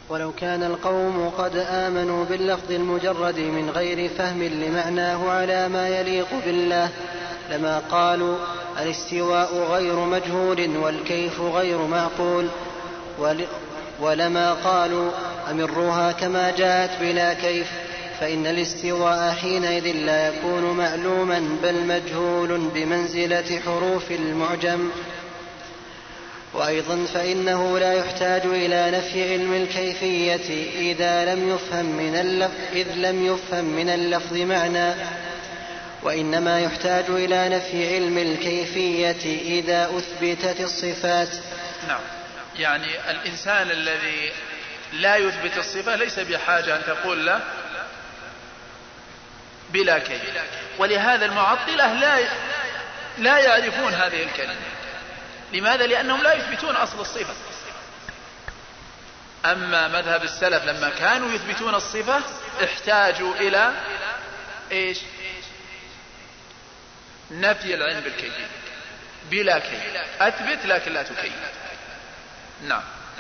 ولو كان القوم قد آمنوا باللفظ المجرد من غير فهم لمعناه على ما يليق بالله لما قالوا الاستواء غير مجهول والكيف غير معقول، ولما قالوا أمروها كما جاءت بلا كيف، فإن الاستواء حينئذ لا يكون معلوما بل مجهول بمنزلة حروف المعجم. وأيضا فإنه لا يحتاج إلى نفي علم الكيفية إذ لم يفهم من اللفظ معنى، وإنما يحتاج إلى نفي علم الكيفية إذا أثبتت الصفات. نعم، يعني الإنسان الذي لا يثبت الصفة ليس بحاجة أن تقول له بلا كيف، ولهذا المعطلة لا يعرفون هذه الكلمة. لماذا؟ لأنهم لا يثبتون أصل الصفة. أما مذهب السلف لما كانوا يثبتون الصفة احتاجوا إلى إيش؟ نفي العلم بالكيفية بلا كيف، أثبت لكن لا تكيف. نعم.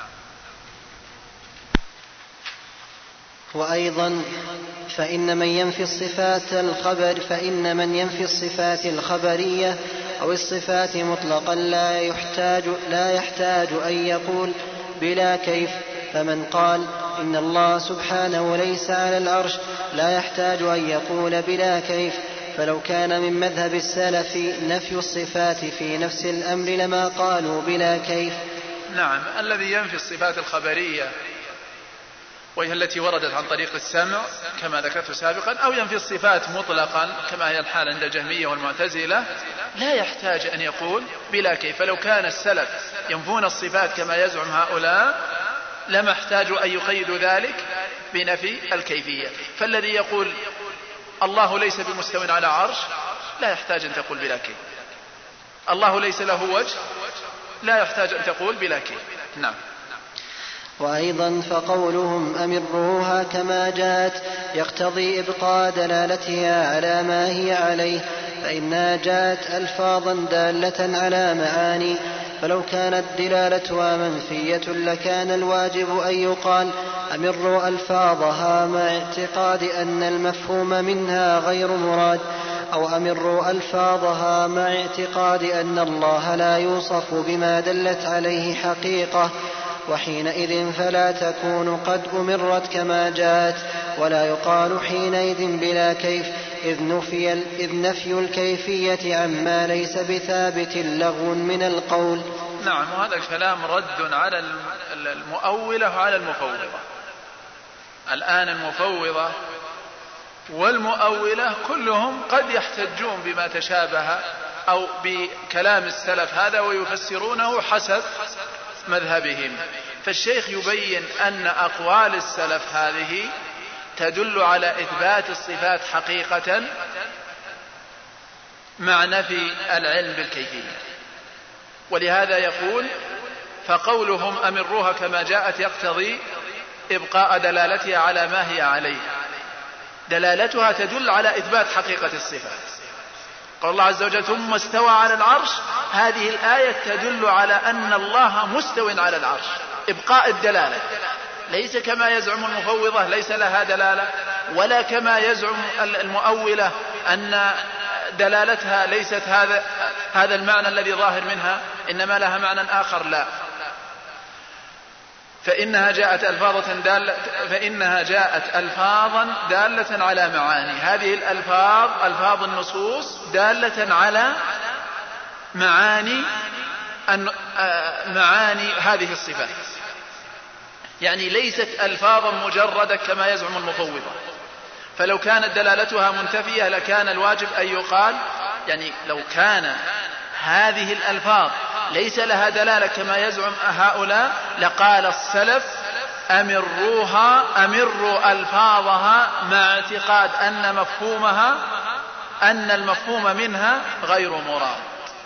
وأيضا فإن من ينفي الصفات الخبرية أو الصفات مطلقا لا يحتاج أن يقول بلا كيف، فمن قال إن الله سبحانه ليس على العرش لا يحتاج أن يقول بلا كيف، فلو كان من مذهب السلف نفي الصفات في نفس الأمر لما قالوا بلا كيف. نعم، الذي ينفي الصفات الخبرية وهي التي وردت عن طريق السمع كما ذكرت سابقا، أو ينفي الصفات مطلقا كما هي الحال عند الجهمية والمعتزلة، لا يحتاج أن يقول بلا كيف. فلو كان السلف ينفون الصفات كما يزعم هؤلاء لما احتاجوا أن يقيدوا ذلك بنفي الكيفية. فالذي يقول الله ليس بمستو على عرش لا يحتاج أن تقول بلا كيف، الله ليس له وجه لا يحتاج أن تقول بلا كيف. نعم. وأيضا فقولهم أمروها كما جاءت يقتضي إبقاء دلالتها على ما هي عليه، فإنها جاءت ألفاظا دالة على معاني، فلو كانت دلالتها منفية لكان الواجب أن يقال أمروا ألفاظها مع اعتقاد أن المفهوم منها غير مراد، أو أمروا ألفاظها مع اعتقاد أن الله لا يوصف بما دلت عليه حقيقة، وحينئذ فلا تكون قد أمرت كما جاءت، ولا يقال حينئذ بلا كيف، إذ نفي الكيفية عما ليس بثابت لغو من القول. نعم، وهذا الكلام رد على المؤولة وعلى المفوضة. الآن المفوضة والمؤولة كلهم قد يحتجون بما تشابه أو بكلام السلف هذا ويفسرونه حسب مذهبهم. فالشيخ يبين أن أقوال السلف هذه تدل على إثبات الصفات حقيقة مع نفي العلم بالكيفية، ولهذا يقول فقولهم أمروها كما جاءت يقتضي إبقاء دلالتها على ما هي عليه. دلالتها تدل على إثبات حقيقة الصفات. قال الله عز وجل ثم استوى على العرش، هذه الآية تدل على أن الله مستو على العرش، إبقاء الدلالة، ليس كما يزعم المفوضة ليس لها دلالة، ولا كما يزعم المؤولة أن دلالتها ليست هذا المعنى الذي ظاهر منها، إنما لها معنى آخر. لا، فإنها جاءت ألفاظا دالة على معاني. هذه الألفاظ ألفاظ النصوص دالة على معاني هذه الصفات، يعني ليست ألفاظا مجردة كما يزعم المفوضة. فلو كانت دلالتها منتفية لكان الواجب أن يقال، يعني لو كان هذه الألفاظ ليس لها دلالة كما يزعم هؤلاء لقال السلف أمروا ألفاظها مع اعتقاد أن المفهوم منها غير مراد.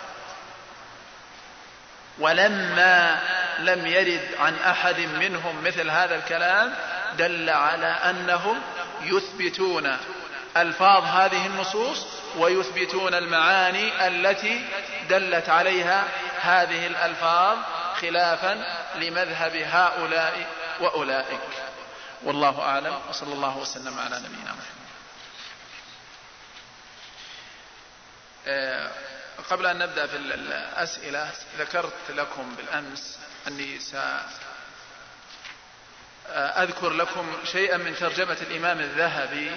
ولما لم يرد عن أحد منهم مثل هذا الكلام دل على أنهم يثبتون ألفاظ هذه النصوص ويثبتون المعاني التي دلت عليها هذه الألفاظ، خلافا لمذهب هؤلاء وأولئك. والله أعلم، وصلى الله وسلم على نبينا محمد. قبل أن نبدأ في الأسئلة، ذكرت لكم بالأمس أني سأذكر لكم شيئا من ترجمة الإمام الذهبي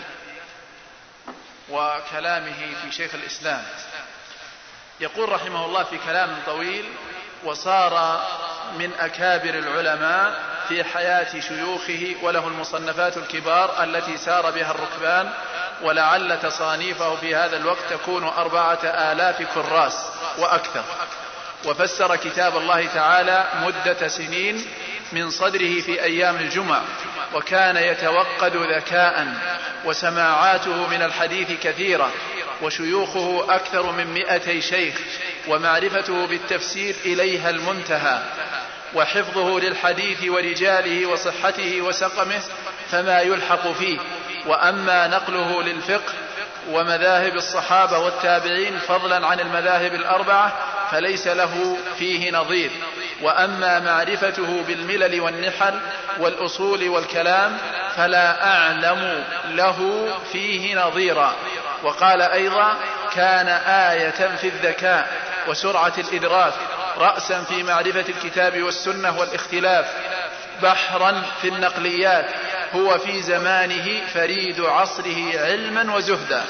وكلامه في شيخ الإسلام. يقول رحمه الله في كلام طويل: وصار من أكابر العلماء في حياة شيوخه، وله المصنفات الكبار التي سار بها الركبان، ولعل تصانيفه في هذا الوقت تكون 4000 كراس وأكثر. وفسر كتاب الله تعالى مدة سنين من صدره في أيام الجمعة، وكان يتوقد ذكاء، وسماعاته من الحديث كثيرة، وشيوخه أكثر من 200 شيخ، ومعرفته بالتفسير إليها المنتهى، وحفظه للحديث ورجاله وصحته وسقمه فما يلحق فيه. وأما نقله للفقه ومذاهب الصحابة والتابعين فضلا عن المذاهب الأربعة فليس له فيه نظير. وأما معرفته بالملل والنحل والأصول والكلام فلا أعلم له فيه نظيرا. وقال أيضا: كان آية في الذكاء وسرعة الإدراك، رأسا في معرفة الكتاب والسنة والاختلاف، بحرا في النقليات، هو في زمانه فريد عصره علما وزهدا.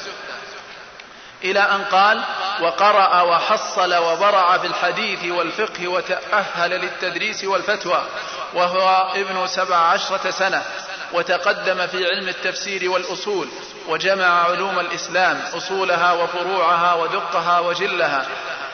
إلى أن قال: وقرأ وحصل وبرع في الحديث والفقه، وتأهل للتدريس والفتوى، وهو ابن 17 سنة، وتقدم في علم التفسير والأصول، وجمع علوم الإسلام أصولها وفروعها ودقها وجلها،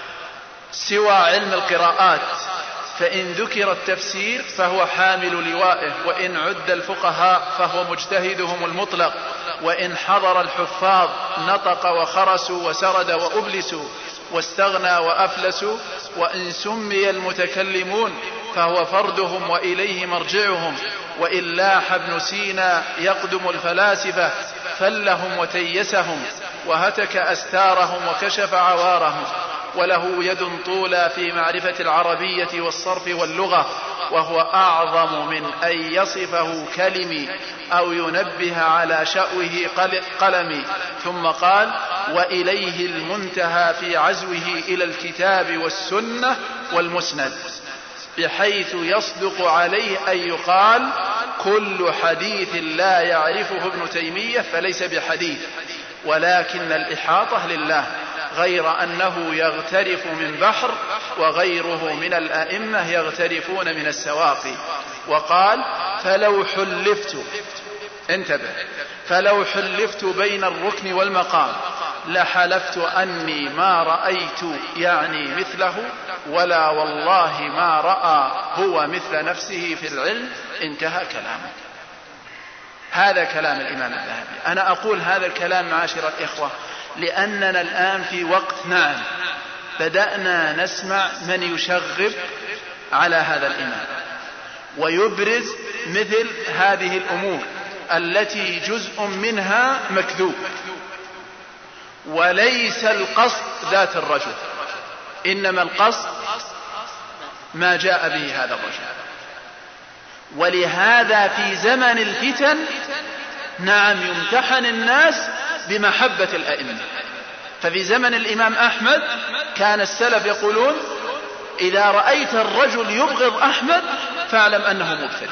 سوى علم القراءات. فإن ذكر التفسير فهو حامل لوائه، وإن عد الفقهاء فهو مجتهدهم المطلق، وإن حضر الحفاظ نطق وخرسوا وسرد وأبلسوا واستغنى وأفلسوا، وإن سمي المتكلمون فهو فردهم وإليه مرجعهم. وإن لاح ابن سينا يقدم الفلاسفة فلهم وتيسهم، وهتك أستارهم وكشف عوارهم، وله يد طولى في معرفة العربية والصرف واللغة، وهو أعظم من أن يصفه كلمي أو ينبه على شأوه قلمي. ثم قال: وإليه المنتهى في عزوه إلى الكتاب والسنة والمسند، بحيث يصدق عليه أن يقال: كل حديث لا يعرفه ابن تيمية فليس بحديث، ولكن الإحاطة لله، غير أنه يغترف من بحر، وغيره من الأئمة يغترفون من السواقي. وقال: فلو حلفت، انتبه، فلو حلفت بين الركن والمقام لحلفت أني ما رأيت يعني مثله، ولا والله ما رأى هو مثل نفسه في العلم. انتهى كلامه. هذا كلام الإمام الذهبي. أنا أقول هذا الكلام معاشر الإخوة لأننا الآن في وقت بدأنا نسمع من يشغب على هذا الإمام ويبرز مثل هذه الأمور التي جزء منها مكذوب، وليس القصد ذات الرجل، إنما القصد ما جاء به هذا الرجل. ولهذا في زمن الفتن يمتحن الناس بمحبة الأئمة. ففي زمن الإمام أحمد كان السلف يقولون: إذا رأيت الرجل يبغض أحمد فاعلم أنه مبتدع.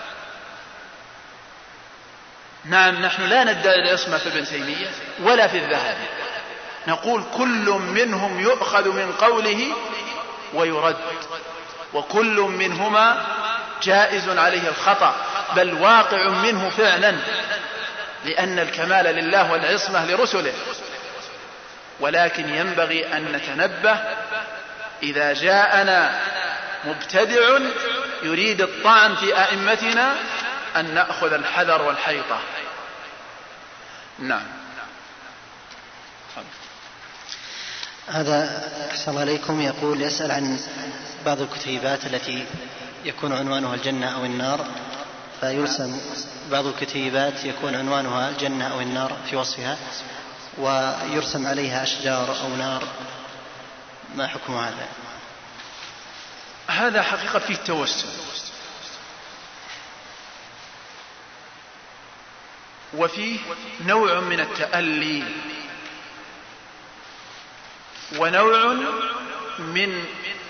نحن لا ندعي العصمة في ابن تيمية ولا في الذهبي، نقول كل منهم يؤخذ من قوله ويرد، وكل منهما جائز عليه الخطأ، بل واقع منه فعلا، لأن الكمال لله والعصمة لرسله. ولكن ينبغي أن نتنبه إذا جاءنا مبتدع يريد الطعن في أئمتنا أن نأخذ الحذر والحيطة. نعم. هذا أحسن عليكم يقول يسأل عن بعض الكتيبات التي يكون عنوانها الجنة أو النار، فيرسم بعض الكتيبات يكون عنوانها الجنة أو النار في وصفها، ويرسم عليها أشجار أو نار، ما حكم هذا؟ هذا حقيقة فيه التوسل، وفيه نوع من التألي ونوع من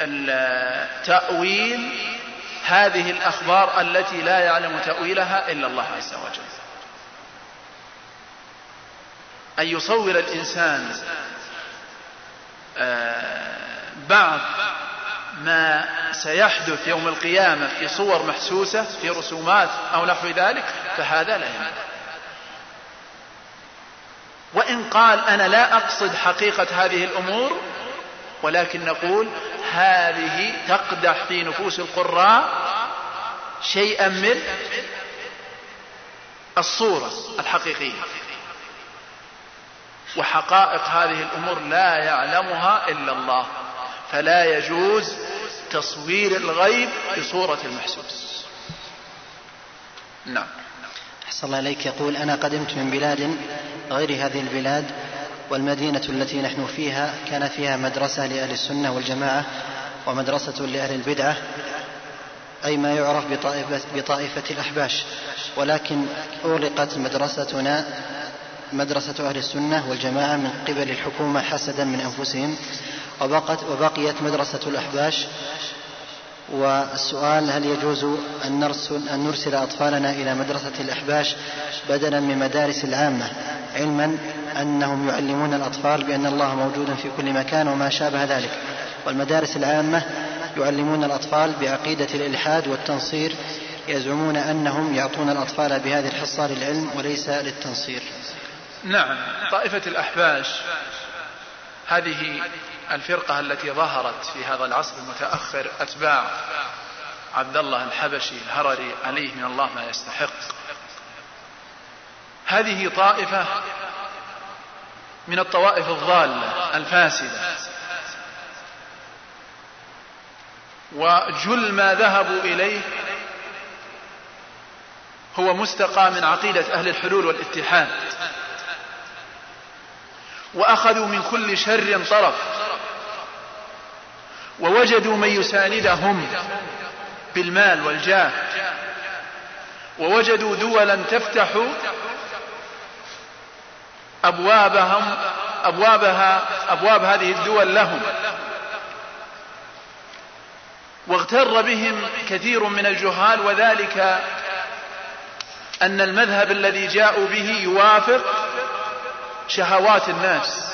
التأويل هذه الأخبار التي لا يعلم تأويلها إلا الله عز وجل. أن يصور الإنسان بعض ما سيحدث يوم القيامة في صور محسوسة في رسومات أو نحو ذلك، فهذا لا يمكن. وإن قال أنا لا أقصد حقيقة هذه الأمور، ولكن نقول هذه تقدح في نفوس القراء شيئا من الصورة الحقيقية، وحقائق هذه الأمور لا يعلمها إلا الله، فلا يجوز تصوير الغيب بصورة المحسوس. نعم. أحسن الله إليك. يقول أنا قدمت من بلاد غير هذه البلاد، والمدينة التي نحن فيها كان فيها مدرسة لأهل السنة والجماعة ومدرسة لأهل البدعة، أي ما يعرف بطائفة الأحباش، ولكن أغلقت مدرستنا مدرسة أهل السنة والجماعة من قبل الحكومة حسدا من أنفسهم، وبقيت مدرسة الأحباش. والسؤال: هل يجوز أن نرسل أطفالنا إلى مدرسة الأحباش بدلا من مدارس العامة، علما أنهم يعلمون الأطفال بأن الله موجود في كل مكان وما شابه ذلك، والمدارس العامة يعلمون الأطفال بعقيدة الإلحاد والتنصير، يزعمون أنهم يعطون الأطفال بهذه الحصة للعلم وليس للتنصير؟ نعم. طائفة الأحباش هذه الفرقة التي ظهرت في هذا العصر المتأخر، أتباع عبد الله الحبشي الهرري عليه من الله ما يستحق. هذه طائفة من الطوائف الضالة الفاسدة، وجل ما ذهبوا إليه هو مستقى من عقيدة أهل الحلول والاتحاد، وأخذوا من كل شر طرف، ووجدوا من يساندهم بالمال والجاه، ووجدوا دولا تفتح أبواب هذه الدول لهم، واغتر بهم كثير من الجهال، وذلك أن المذهب الذي جاءوا به يوافق شهوات الناس،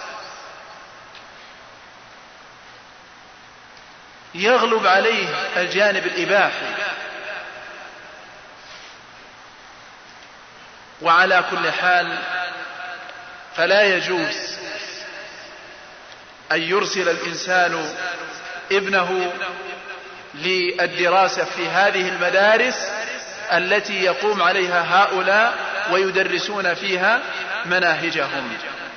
يغلب عليه الجانب الإباحي. وعلى كل حال فلا يجوز أن يرسل الإنسان ابنه للدراسة في هذه المدارس التي يقوم عليها هؤلاء ويدرسون فيها مناهجهم.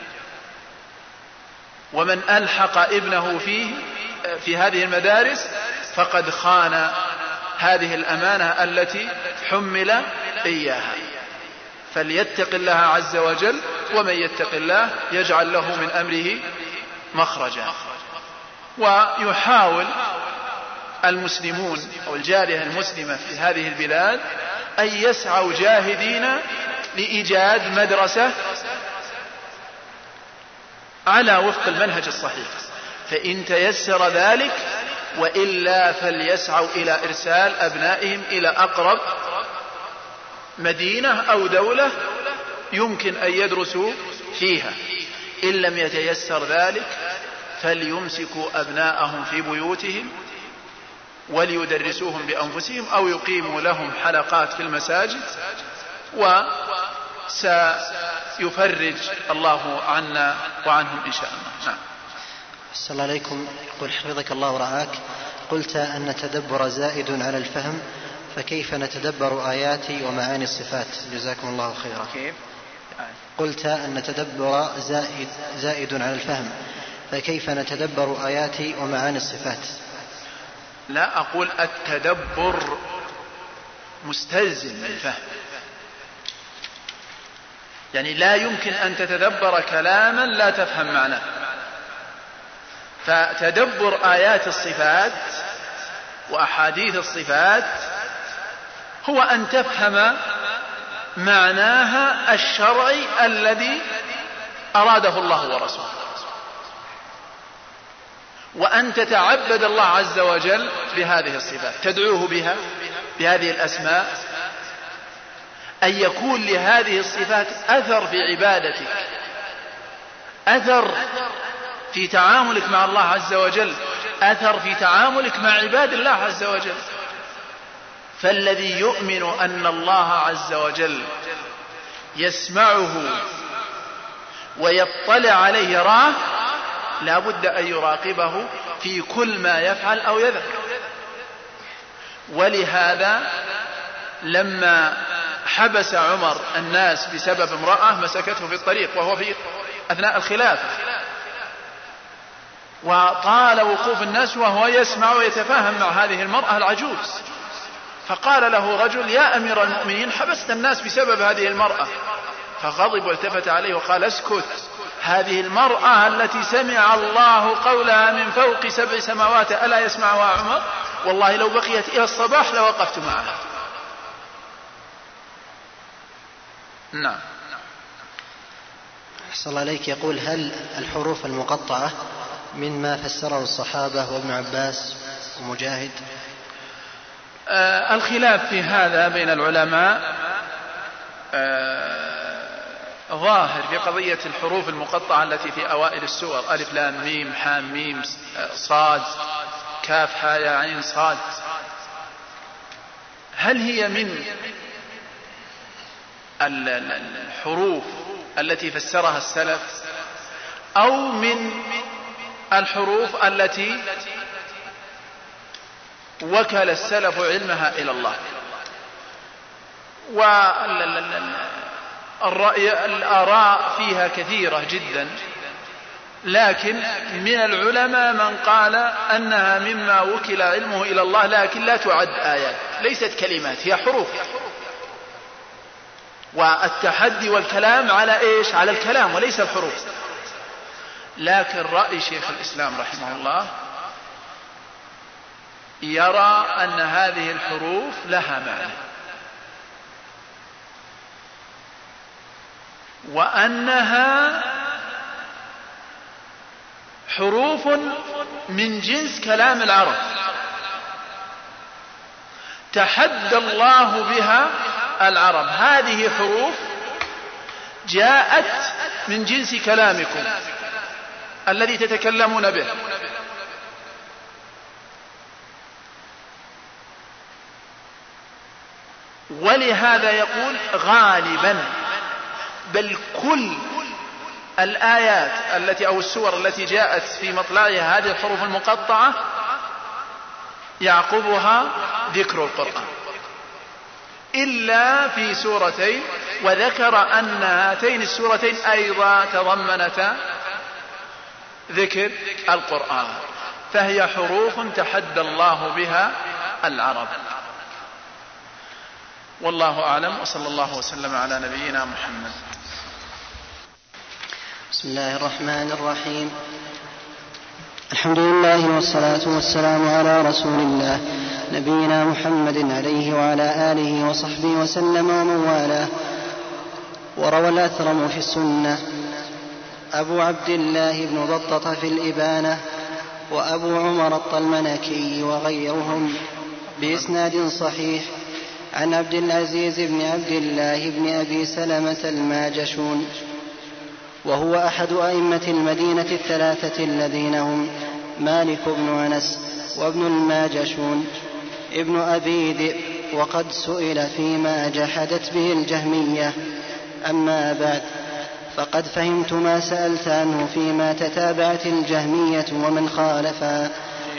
ومن ألحق ابنه في هذه المدارس فقد خان هذه الأمانة التي حمل إياها. فليتق الله عز وجل، ومن يتق الله يجعل له من أمره مخرجا. ويحاول المسلمون أو الجالية المسلمة في هذه البلاد أن يسعوا جاهدين لإيجاد مدرسة على وفق المنهج الصحيح، فإن تيسر ذلك، وإلا فليسعوا إلى إرسال أبنائهم إلى أقرب مدينة أو دولة يمكن أن يدرسوا فيها. إن لم يتيسر ذلك فليمسكوا أبناءهم في بيوتهم وليدرسوهم بأنفسهم، أو يقيموا لهم حلقات في المساجد، وسيفرج الله عنا وعنهم إن شاء الله. نعم. السلام الله عليكم. يقول حفظك الله ورعاك: قلت أن التدبر زائد على الفهم، فكيف نتدبر آيات ومعاني الصفات؟ جزاكم الله خيرا. كيف؟ قلت أن التدبر زائد على الفهم، فكيف نتدبر آيات ومعاني الصفات؟ لا أقول التدبر مستلزم للفهم، يعني لا يمكن أن تتدبر كلاما لا تفهم معناه. فتدبر آيات الصفات وأحاديث الصفات هو أن تفهم معناها الشرعي الذي أراده الله ورسوله، وأن تتعبد الله عز وجل بهذه الصفات، تدعوه بها بهذه الأسماء، أن يكون لهذه الصفات أثر في عبادتك، أثر في تعاملك مع الله عز وجل، أثر في تعاملك مع عباد الله عز وجل. فالذي يؤمن أن الله عز وجل يسمعه ويطلع عليه يراه لا بد أن يراقبه في كل ما يفعل أو يذكر. ولهذا لما حبس عمر الناس بسبب امرأة مسكته في الطريق وهو في أثناء الخلافة، وطال وقوف الناس وهو يسمع ويتفاهم مع هذه المرأة العجوز، فقال له رجل: يا أمير المؤمنين، حبست الناس بسبب هذه المرأة. فغضب والتفت عليه وقال: اسكت، هذه المرأة التي سمع الله قولها من فوق 7 سماوات ألا يسمعها عمر؟ والله لو بقيت إلى الصباح لوقفت معها. نعم. أحسن الله عليك. يقول: هل الحروف المقطعة مما فسره الصحابة وابن عباس ومجاهد؟ الخلاف في هذا بين العلماء ظاهر في قضية الحروف المقطعة التي في أوائل السور: ألف لام ميم حام ميم صاد كاف حاء يا عين صاد. هل هي من الحروف التي فسرها السلف أو من الحروف التي وكل السلف علمها إلى الله؟ الآراء فيها كثيرة جدا، لكن من العلماء من قال أنها مما وكل علمه إلى الله، لكن لا تعد آيات، ليست كلمات، هي حروف. والتحدي والكلام على إيش؟ على الكلام وليس الحروف. لكن رأي شيخ الإسلام رحمه الله يرى أن هذه الحروف لها معنى، وأنها حروف من جنس كلام العرب تحدى الله بها العرب. هذه حروف جاءت من جنس كلامكم الذي تتكلمون به، ولهذا يقول غالبا بل كل الآيات التي أو السور التي جاءت في مطلعها هذه الحروف المقطعة يعقبها ذكر القرآن إلا في سورتين، وذكر أن هاتين السورتين أيضا تضمنتا ذكر القرآن، فهي حروف تحدى الله بها العرب. والله أعلم، وصلى الله وسلم على نبينا محمد. بسم الله الرحمن الرحيم. الحمد لله والصلاة والسلام على رسول الله نبينا محمد عليه وعلى آله وصحبه وسلم ومن والاه. وروى الأثرم في السنة أبو عبد الله بن بطة في الإبانة وأبو عمر الطلمنكي وغيرهم بإسناد صحيح عن عبد العزيز بن عبد الله بن أبي سلمة الماجشون، وهو أحد أئمة المدينة الثلاثة الذين هم مالك بن أنس وابن الماجشون ابن أبي ذئب، وقد سئل فيما جحدت به الجهمية. أما بعد، فقد فهمت ما سألت عنه فيما تتابعت الجهمية ومن خالفها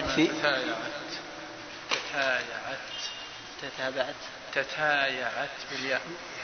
تتايعت بالياء.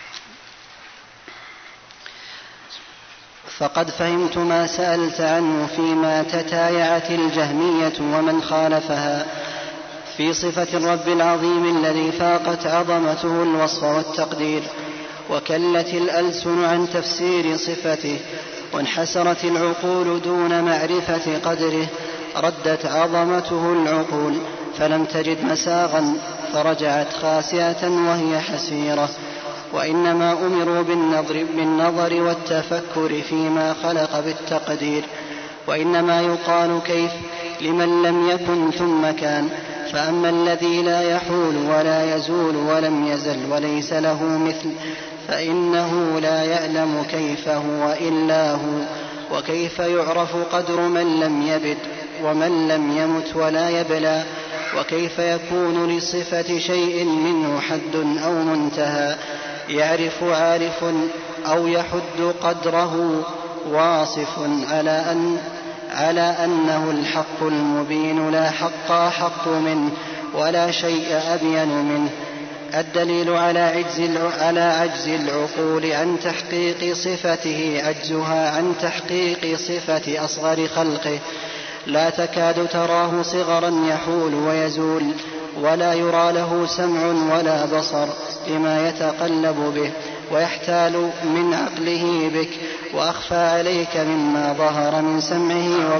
فقد فهمت ما سألت عنه فيما تتايعت الجهمية ومن خالفها في صفة الرب العظيم الذي فاقت عظمته الوصف والتقدير، وكلت الألسن عن تفسير صفته، وانحسرت العقول دون معرفة قدره، ردت عظمته العقول فلم تجد مساغا، فرجعت خاسئة وهي حسيرة. وإنما أمروا بالنظر والتفكر فيما خلق بالتقدير. وإنما يقال كيف لمن لم يكن ثم كان. فأما الذي لا يحول ولا يزول ولم يزل وليس له مثل فإنه لا يعلم كيف هو إلا هو. وكيف يعرف قدر من لم يبد ومن لم يمت ولا يبلى؟ وكيف يكون لصفة شيء منه حد أو منتهى يعرف عارف أو يحد قدره واصف على أنه الحق المبين لا حق أحق منه ولا شيء أبين منه. الدليل على عجز العقول عن تحقيق صفته عجزها عن تحقيق صفة أصغر خلقه. لا تكاد تراه صغرا يحول ويزول ولا يرى له سمع ولا بصر لما يتقلب به ويحتال من عقله بك وأخفى عليك مما ظهر من سمعه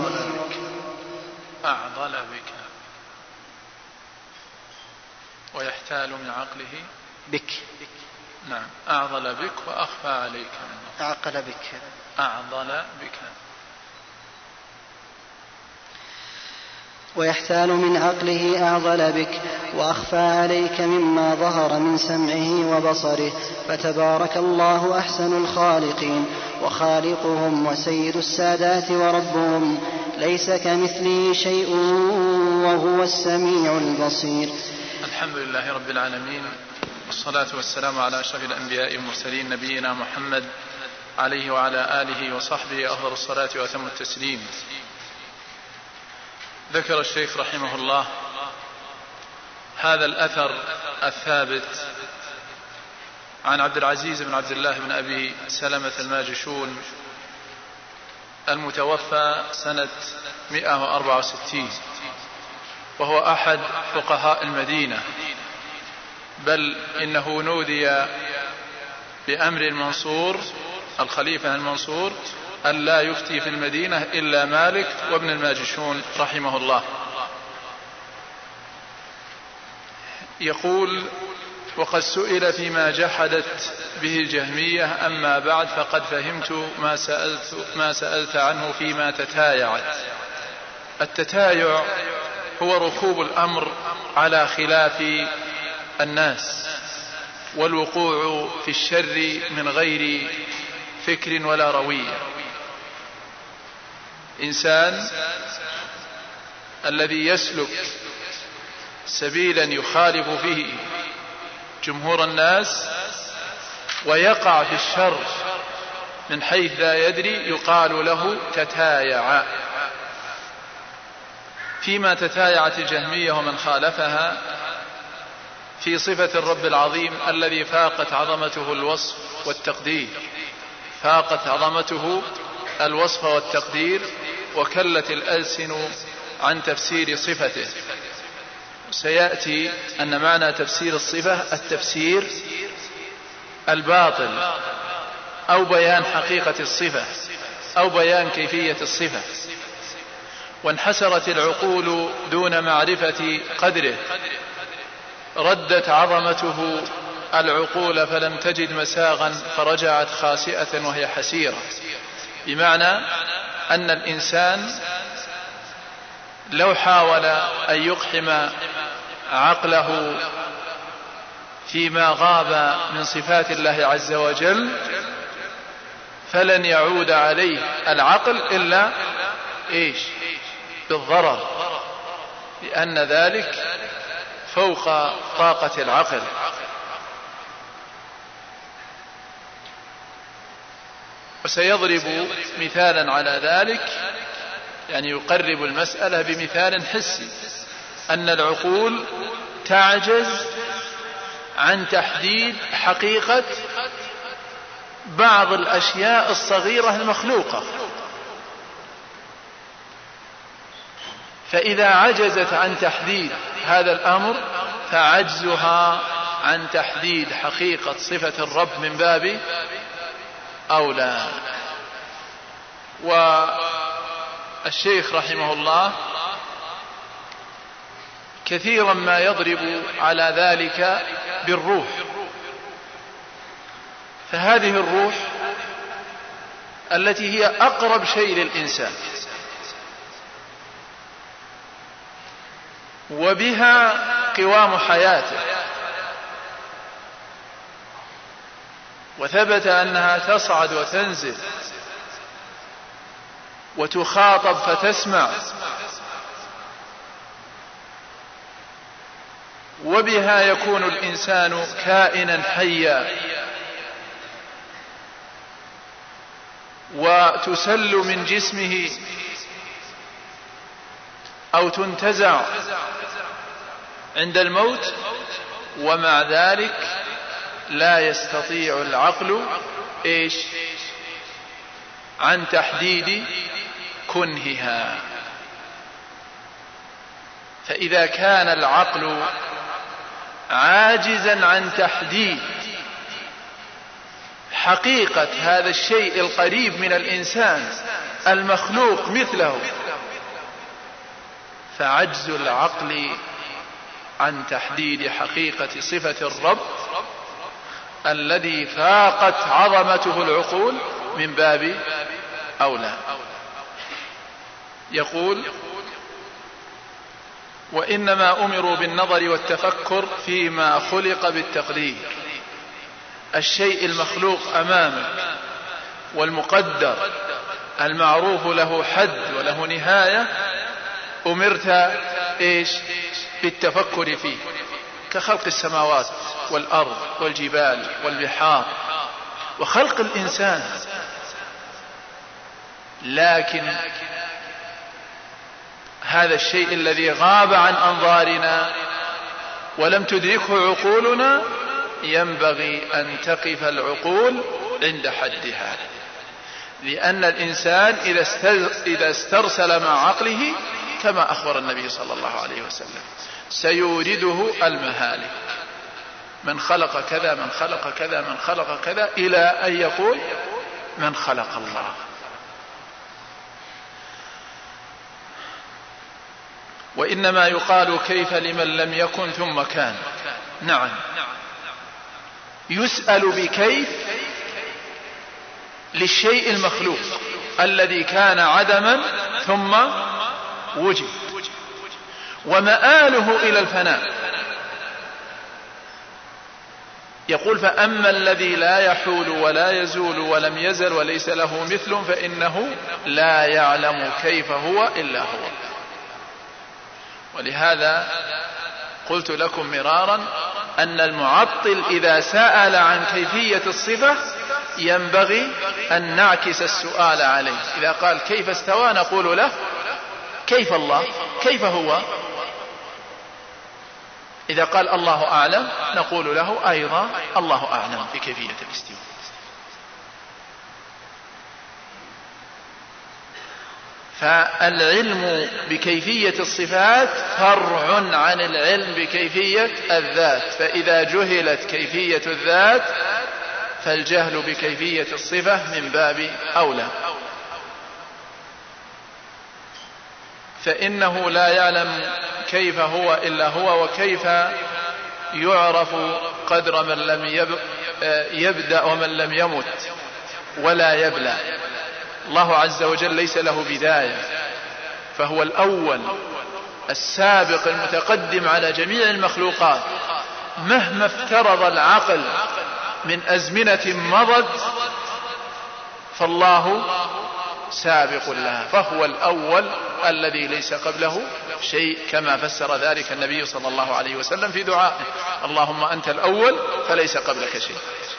أعضل بك ويحتال من عقله بك. نعم. أعضل بك وأخفى عليك أعقل بك. أعضل بك. ويحتال من عقله أعضل بك وأخفى عليك مما ظهر من سمعه وبصره. فتبارك الله أحسن الخالقين وخالقهم وسيد السادات وربهم ليس كمثله شيء وهو السميع البصير. الحمد لله رب العالمين، والصلاة والسلام على أشرف الأنبياء والمرسلين نبينا محمد عليه وعلى آله وصحبه أفضل الصلاة وأتم التسليم. ذكر الشيخ رحمه الله هذا الأثر الثابت عن عبد العزيز بن عبد الله بن أبي سلمة الماجشون المتوفى سنة 164، وهو أحد فقهاء المدينة، بل إنه نودي بأمر المنصور الخليفة المنصور أن لا يفتي في المدينة إلا مالك وابن الماجشون رحمه الله. يقول: وقد سئل فيما جحدت به الجهمية، أما بعد فقد فهمت ما سألت عنه فيما تتايعت. التتايع هو ركوب الأمر على خلاف الناس والوقوع في الشر من غير فكر ولا روية. إنسان الذي يسلك سبيلا يخالف فيه جمهور الناس ويقع في الشر من حيث لا يدري يقال له تتايع. فيما تتايعت الجهمية ومن خالفها في صفة الرب العظيم الذي فاقت عظمته الوصف والتقدير، فاقت عظمته الوصف والتقدير، وكلت الألسن عن تفسير صفته. سيأتي أن معنى تفسير الصفة التفسير الباطل أو بيان حقيقة الصفة أو بيان كيفية الصفة. وانحسرت العقول دون معرفة قدره، ردت عظمته العقول فلم تجد مساغا فرجعت خاسئة وهي حسيرة. بمعنى أن الإنسان لو حاول أن يقحم عقله فيما غاب من صفات الله عز وجل فلن يعود عليه العقل إلا بالضرر، لأن ذلك فوق طاقة العقل. وسيضرب مثالا على ذلك، يعني يقرب المسألة بمثال حسي، أن العقول تعجز عن تحديد حقيقة بعض الأشياء الصغيرة المخلوقة، فإذا عجزت عن تحديد هذا الأمر فعجزها عن تحديد حقيقة صفة الرب من باب أولى. والشيخ رحمه الله كثيرا ما يضرب على ذلك بالروح، فهذه الروح التي هي أقرب شيء للإنسان، وبها قوام حياته، وثبت أنها تصعد وتنزل وتخاطب فتسمع، وبها يكون الإنسان كائنا حيا، وتسل من جسمه أو تنتزع عند الموت، ومع ذلك لا يستطيع العقل عن تحديد كنهها. فإذا كان العقل عاجزا عن تحديد حقيقة هذا الشيء القريب من الإنسان المخلوق مثله، فعجز العقل عن تحديد حقيقة صفة الرب الذي فاقت عظمته العقول من باب أولى. يقول: وإنما أمروا بالنظر والتفكر فيما خلق بالتقدير. الشيء المخلوق أمامك والمقدر المعروف له حد وله نهاية، أمرت بالتفكر فيه، كخلق السماوات والأرض والجبال والبحار وخلق الإنسان. لكن هذا الشيء الذي غاب عن أنظارنا ولم تدركه عقولنا ينبغي أن تقف العقول عند حدها، لأن الإنسان إذا استرسل مع عقله كما أخبر النبي صلى الله عليه وسلم سيورده المهالك، من خلق كذا من خلق كذا من خلق كذا، إلى أن يقول من خلق الله. وإنما يقال كيف لمن لم يكن ثم كان. نعم، يسأل بكيف للشيء المخلوق الذي كان عدما ثم وجد، ومآله إلى الفناء. يقول: فأما الذي لا يحول ولا يزول ولم يزل وليس له مثل فإنه لا يعلم كيف هو إلا هو. ولهذا قلت لكم مرارا أن المعطل إذا سأل عن كيفية الصفة ينبغي أن نعكس السؤال عليه. إذا قال كيف استوى نقول له كيف الله، كيف هو. إذا قال الله أعلم نقول له أيضا الله أعلم بكيفية الاستواء. فالعلم بكيفية الصفات فرع عن العلم بكيفية الذات، فإذا جهلت كيفية الذات فالجهل بكيفية الصفة من باب أولى. فإنه لا يعلم كيف هو إلا هو، وكيف يعرف قدر من لم يبدأ ومن لم يمت ولا يبلى. الله عز وجل ليس له بداية، فهو الأول السابق المتقدم على جميع المخلوقات، مهما افترض العقل من أزمنة مضت فالله سابق لها، فهو الأول الذي ليس قبله شيء، كما فسر ذلك النبي صلى الله عليه وسلم في دعائه: اللهم أنت الأول فليس قبلك شيء.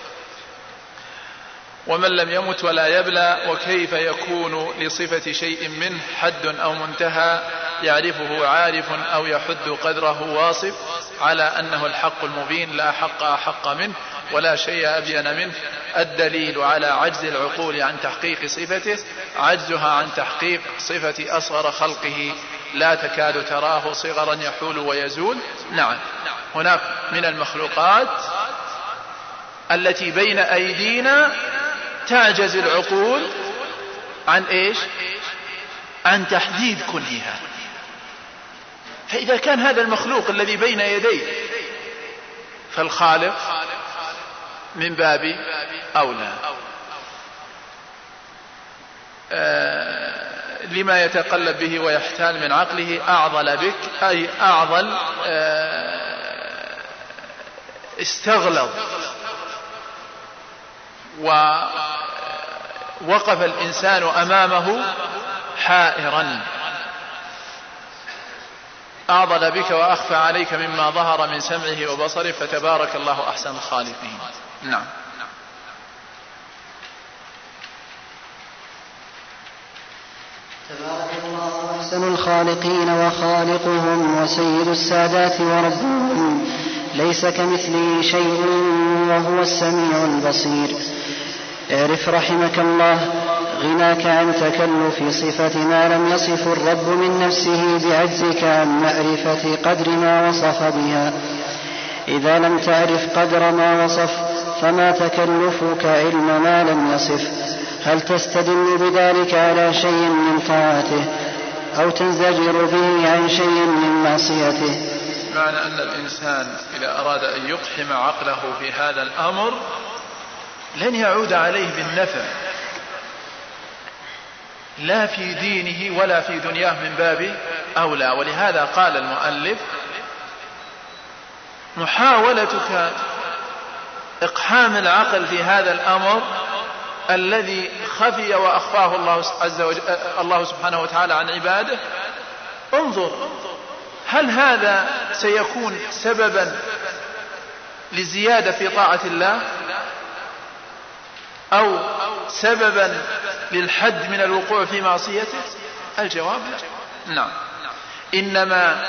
ومن لم يمت ولا يبلى، وكيف يكون لصفة شيء منه حد أو منتهى يعرفه عارف أو يحد قدره واصف، على أنه الحق المبين لا حق أحق منه ولا شيء أبين منه. الدليل على عجز العقول عن تحقيق صفته عجزها عن تحقيق صفة أصغر خلقه لا تكاد تراه صغرا يحول ويزول. نعم، هناك من المخلوقات التي بين أيدينا تعجز العقول عن عن تحديد كنهها. فإذا كان هذا المخلوق الذي بين يديه، فالخالق من باب أولى لما يتقلب به ويحتال من عقله. أعضل بك أي أعضل استغلظ، ووقف الإنسان أمامه حائرا. أعضل بك وأخفى عليك مما ظهر من سمعه وبصره فتبارك الله أحسن الخالقين. نعم. تبارك الله أحسن الخالقين وخالقهم وسيد السادات وربهم، ليس كمثله شيء وهو السميع البصير. اعرف رحمك الله غناك عن تكلف صفة ما لم يصف الرب من نفسه بعجزك عن معرفة قدر ما وصف بها. إذا لم تعرف قدر ما وصف فما تكلفك علم ما لم يصف؟ هل تستدل بذلك على شيء من طاعته أو تنزجر به عن شيء من معصيته؟ معنى أن الإنسان إذا أراد أن يقحم عقله في هذا الأمر لن يعود عليه بالنفع لا في دينه ولا في دنياه من باب أولى. ولهذا قال المؤلف: محاولتك إقحام العقل في هذا الأمر الذي خفي وأخفاه الله سبحانه وتعالى عن عباده، انظر هل هذا سيكون سببا لزيادة في طاعة الله أو سببا للحد من الوقوع في معصيته؟ الجواب لا. نعم. إنما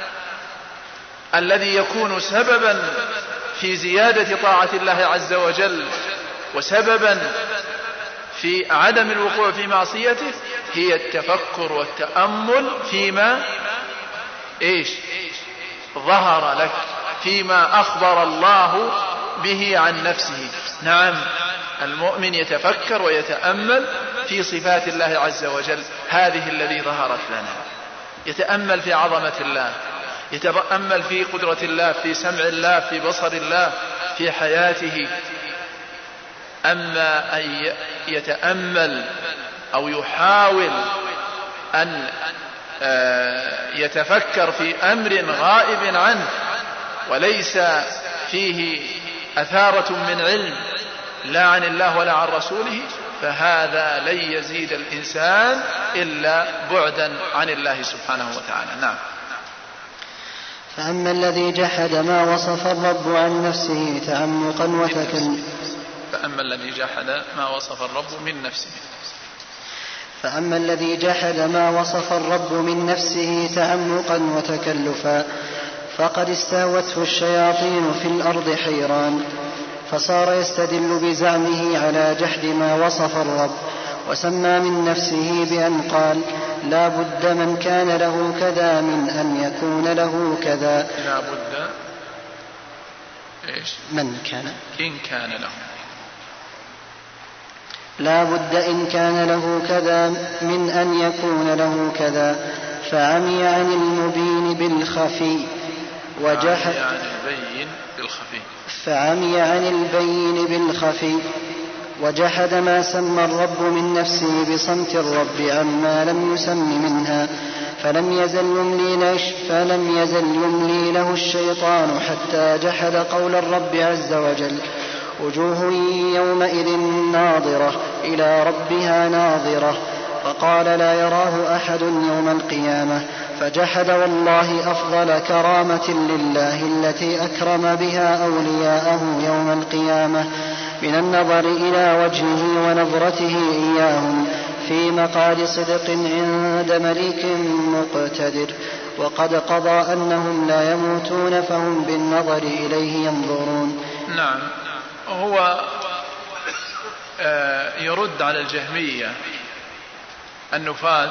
الذي يكون سببا في زيادة طاعة الله عز وجل وسببا في عدم الوقوع في معصيته هي التفكر والتأمل فيما ظهر لك، فيما أخبر الله به عن نفسه. نعم، المؤمن يتفكر ويتأمل في صفات الله عز وجل، هذه الذي ظهرت لنا، يتأمل في عظمة الله، يتأمل في قدرة الله، في سمع الله، في بصر الله، في حياته. أما أن يتأمل أو يحاول أن يتفكر في أمر غائب عنه وليس فيه أثارة من علم لا عن الله ولا عن رسوله، فهذا لن يزيد الإنسان إلا بعدا عن الله سبحانه وتعالى. نعم. فأما الذي جحد ما وصف الرب عن نفسه تعمقا فأما الذي جحد ما وصف الرب من نفسه فأما الذي جحد ما وصف الرب من نفسه تعمقا وتكلفا فقد استهوته الشياطين في الأرض حيران، فصار يستدل بزعمه على جحد ما وصف الرب، وسمى من نفسه بأن قال: لا بد من كان له كذا من أن يكون له كذا. لا بد من كان إن كان له، لا بد إن كان له كذا من أن يكون له كذا، فعمي عن المبين بالخفي وجحد فعمي عن البين بالخفي وجحد ما سمى الرب من نفسه بصمت الرب عما لم يسم منها، فلم يزل يملي له الشيطان حتى جحد قول الرب عز وجل: وجوه يومئذ ناظرة إلى ربها ناظرة، فقال: لا يراه أحد يوم القيامة، فجحد والله أفضل كرامة لله التي أكرم بها أولياءه يوم القيامة من النظر إلى وجهه ونظرته إياهم في مقعد صدق عند مليك مقتدر، وقد قضى أنهم لا يموتون فهم بالنظر إليه ينظرون. نعم. هو يرد على الجهمية النفاة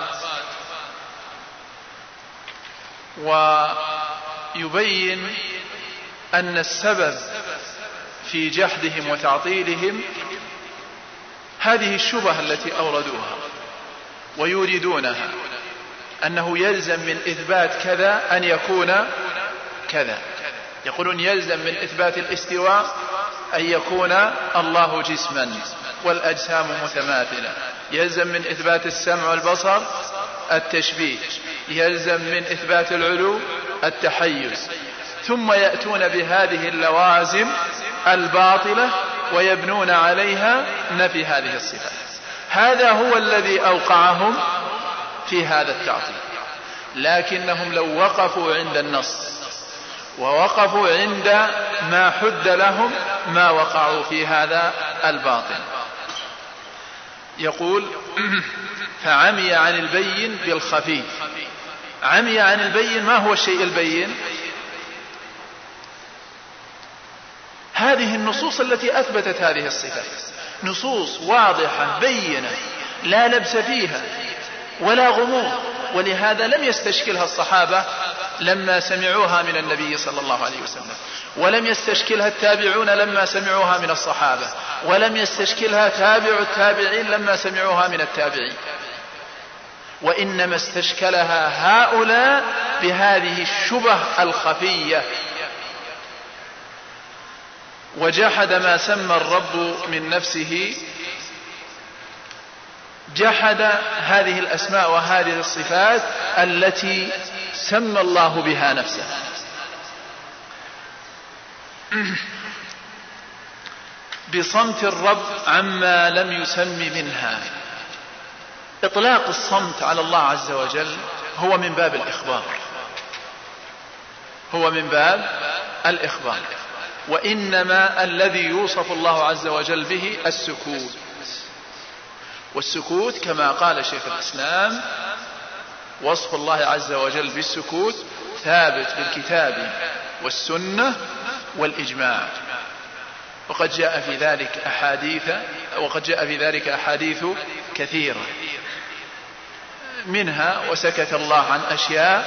ويبين أن السبب في جحدهم وتعطيلهم هذه الشبهة التي أوردوها ويريدونها، أنه يلزم من إثبات كذا أن يكون كذا. يقولون يلزم من إثبات الاستواء أن يكون الله جسما والأجسام متماثلة، يلزم من إثبات السمع والبصر التشبيه، يلزم من إثبات العلو التحيز، ثم يأتون بهذه اللوازم الباطلة ويبنون عليها نفي هذه الصفات. هذا هو الذي أوقعهم في هذا التعطيل، لكنهم لو وقفوا عند النص ووقفوا عند ما حد لهم ما وقعوا في هذا الباطل. يقول فعمي عن البين بالخفي. عمي عن البين، ما هو الشيء البين؟ هذه النصوص التي أثبتت هذه الصفات، نصوص واضحة بينة لا لبس فيها ولا غموض، ولهذا لم يستشكلها الصحابة لما سمعوها من النبي صلى الله عليه وسلم، ولم يستشكلها التابعون لما سمعوها من الصحابة، ولم يستشكلها تابع التابعين لما سمعوها من التابعين، وإنما استشكلها هؤلاء بهذه الشبه الخفية. وجحد ما سمى الرب من نفسه، جحد هذه الأسماء وهذه الصفات التي سمى الله بها نفسه. بصمت الرب عما لم يسم منها. إطلاق الصمت على الله عز وجل هو من باب الإخبار، هو من باب الإخبار، وإنما الذي يوصف الله عز وجل به السكوت. والسكوت كما قال شيخ الإسلام وصف الله عز وجل بالسكوت ثابت بالكتاب والسنة والإجماع، وقد جاء في ذلك أحاديث كثيرة، منها وسكت الله عن أشياء،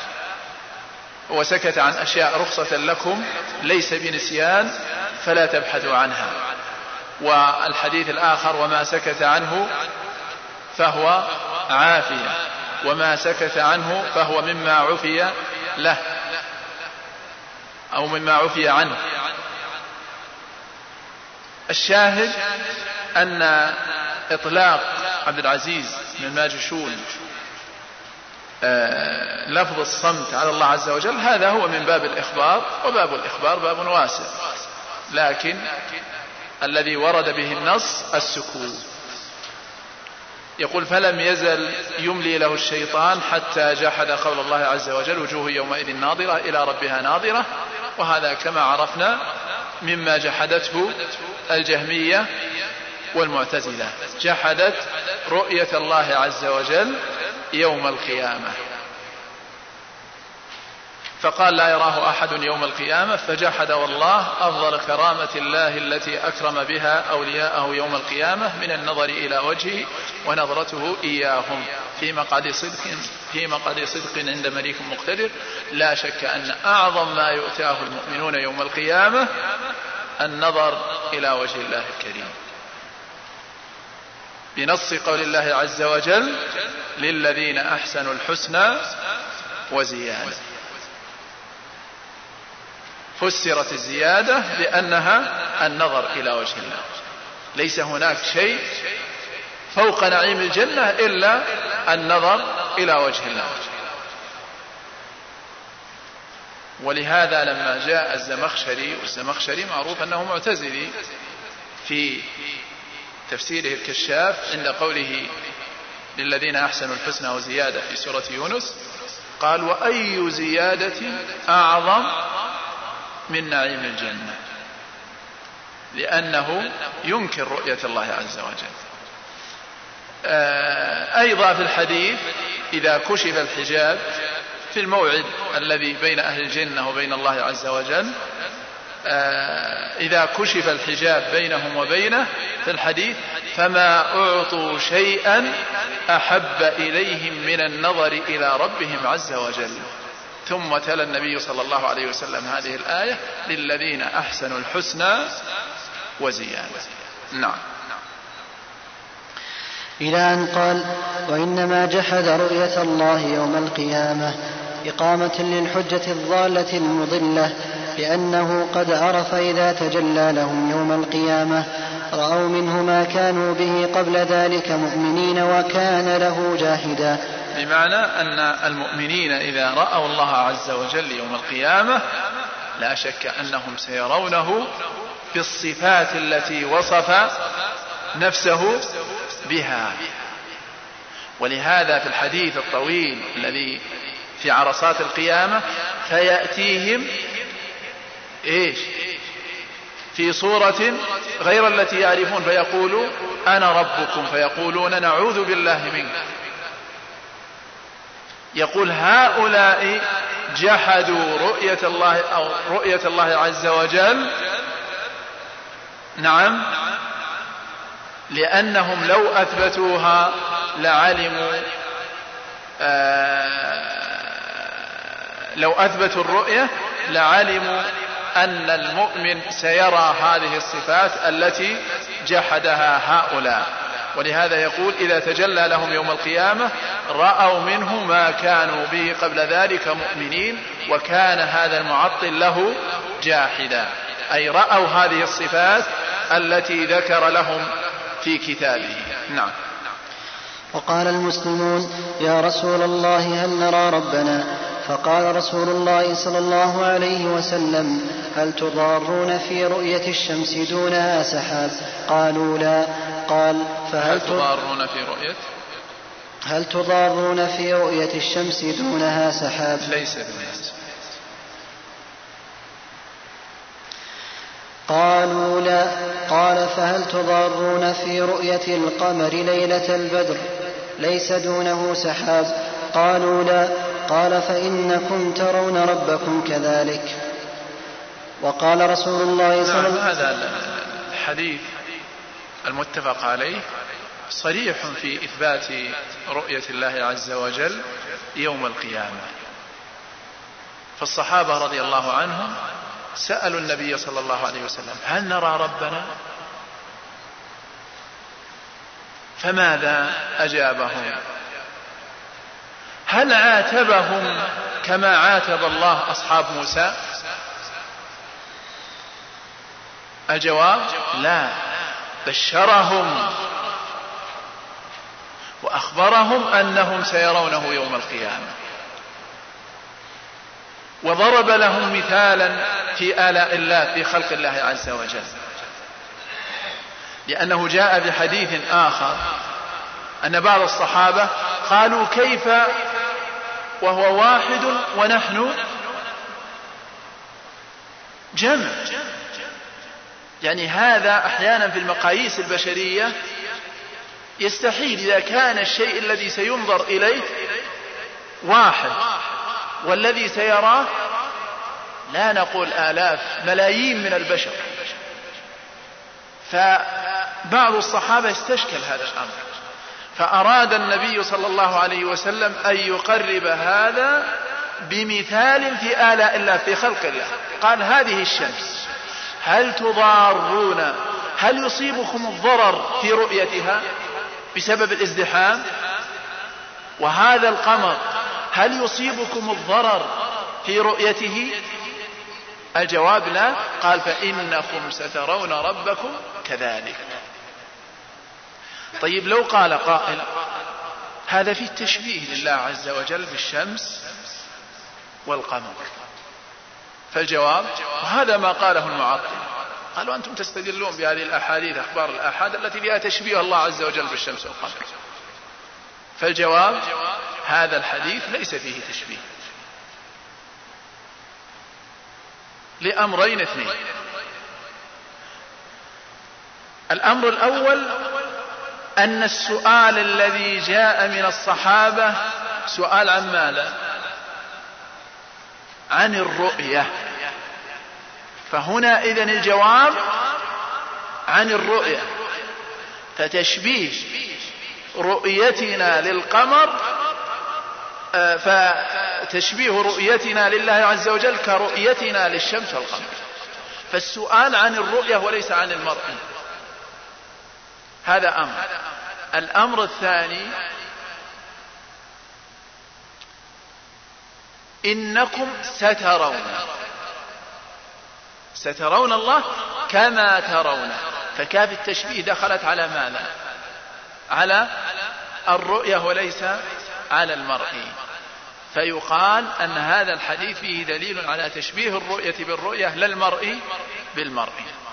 وسكت عن أشياء رخصة لكم ليس بنسيان فلا تبحثوا عنها. والحديث الآخر وما سكت عنه فهو عافية، وما سكت عنه فهو مما عفي له أو مما عفي عنه. الشاهد أن إطلاق عبد العزيز بن الماجشون لفظ الصمت على الله عز وجل هذا هو من باب الإخبار، وباب الإخبار باب واسع، لكن الذي ورد به النص السكوت. يقول فلم يزل يملي له الشيطان حتى جحد قول الله عز وجل وجوه يومئذ ناظرة إلى ربها ناظرة، وهذا كما عرفنا مما جحدته الجهمية والمعتزلة، جحدت رؤية الله عز وجل يوم القيامة، فقال لا يراه أحد يوم القيامة، فجحد والله أفضل كرامة الله التي أكرم بها أولياءه يوم القيامة من النظر إلى وجهه ونظرته إياهم في مقعد صدق عند مليك مقتدر. لا شك أن أعظم ما يؤتاه المؤمنون يوم القيامة النظر إلى وجه الله الكريم، بنص قول الله عز وجل للذين أحسنوا الحسنى وزيادة. فسرت الزيادة بأنها النظر إلى وجه الله، ليس هناك شيء فوق نعيم الجنة إلا النظر إلى وجه الله. ولهذا لما جاء الزمخشري، والزمخشري معروف أنه معتزلي، في تفسيره الكشاف عند قوله للذين أحسنوا الحسنى وزيادة في سورة يونس، قال وأي زيادة أعظم من نعيم الجنة، لأنه ينكر رؤية الله عز وجل. أيضا في الحديث إذا كشف الحجاب في الموعد الذي بين أهل الجنة وبين الله عز وجل، إذا كشف الحجاب بينهم وبينه في الحديث فما أعطوا شيئا أحب إليهم من النظر إلى ربهم عز وجل. ثم تلا النبي صلى الله عليه وسلم هذه الآية للذين أحسنوا الحسنى وزيادة. نعم. إلى أن قال وإنما جحد رؤية الله يوم القيامة إقامة للحجة الضالة المضلة لأنه قد عرف إذا تجلى لهم يوم القيامة رأوا منه ما كانوا به قبل ذلك مؤمنين وكان له جاحدا. بمعنى أن المؤمنين إذا رأوا الله عز وجل يوم القيامة لا شك أنهم سيرونه بالصفات التي وصف نفسه بها. ولهذا في الحديث الطويل الذي في عرصات القيامة فيأتيهم في صورة غير التي يعرفون فيقولوا أنا ربكم فيقولون نعوذ بالله منك. يقول هؤلاء جحدوا رؤية الله عز وجل، نعم، لأنهم لو أثبتوها لعلموا لو أثبتوا الرؤية لعلموا أن المؤمن سيرى هذه الصفات التي جحدها هؤلاء. ولهذا يقول إذا تجلى لهم يوم القيامة رأوا منه ما كانوا به قبل ذلك مؤمنين وكان هذا المعطل له جاحدا، أي رأوا هذه الصفات التي ذكر لهم في كتابه. نعم. وقال المسلمون يا رسول الله هل نرى ربنا؟ فقال رسول الله صلى الله عليه وسلم هل تضارون في رؤية الشمس دونها سحاب؟ قالوا لا. قال فهل تضارون في رؤية؟ هل تضارون في رؤية الشمس دونها سحاب؟ ليس بالناس. قالوا لا. قال فهل تضارون في رؤية القمر ليلة البدر ليس دونه سحاب؟ قالوا لا. قال فإنكم ترون ربكم كذلك. وقال رسول الله صلى الله عليه وسلم هذا الحديث المتفق عليه صريح في إثبات رؤية الله عز وجل يوم القيامة. فالصحابة رضي الله عنهم سألوا النبي صلى الله عليه وسلم هل نرى ربنا؟ فماذا أجابهم؟ هل عاتبهم كما عاتب الله أصحاب موسى؟ الجواب لا، بشرهم وأخبرهم أنهم سيرونه يوم القيامة، وضرب لهم مثالا في آلاء الله في خلق الله عز وجل، لأنه جاء بحديث آخر أن بعض الصحابة قالوا كيف وهو واحد ونحن جمع؟ يعني هذا أحيانا في المقاييس البشرية يستحيل إذا كان الشيء الذي سينظر إليه واحد والذي سيراه لا نقول آلاف ملايين من البشر. فبعض الصحابة استشكل هذا الأمر، فأراد النبي صلى الله عليه وسلم أن يقرب هذا بمثال في آلاء الله في خلق الله. قال هذه الشمس هل تضارون، هل يصيبكم الضرر في رؤيتها بسبب الازدحام؟ وهذا القمر هل يصيبكم الضرر في رؤيته؟ الجواب لا. قال فإنكم سترون ربكم كذلك. طيب لو قال قائل هذا فيه تشبيه لله عز وجل بالشمس والقمر، فالجواب وهذا ما قاله المعطل، قالوا أنتم تستدلون بهذه الأحاديث أخبار الآحاد التي فيها تشبيه الله عز وجل بالشمس والقمر. فالجواب هذا الحديث ليس فيه تشبيه لأمرين اثنين. الأمر الأول أن السؤال الذي جاء من الصحابة سؤال عن ماذا؟ عن الرؤية، فهنا إذن الجواب عن الرؤية، فتشبيه رؤيتنا للقمر فتشبيه رؤيتنا لله عز وجل كرؤيتنا للشمس والقمر، فالسؤال عن الرؤية وليس عن المرء. هذا أمر. الأمر الثاني إنكم سترون، سترون الله كما ترون. فكاف التشبيه دخلت على ماذا؟ على الرؤية وليس على المرء. فيقال أن هذا الحديث فيه دليل على تشبيه الرؤية بالرؤية لا المرء بالمرء.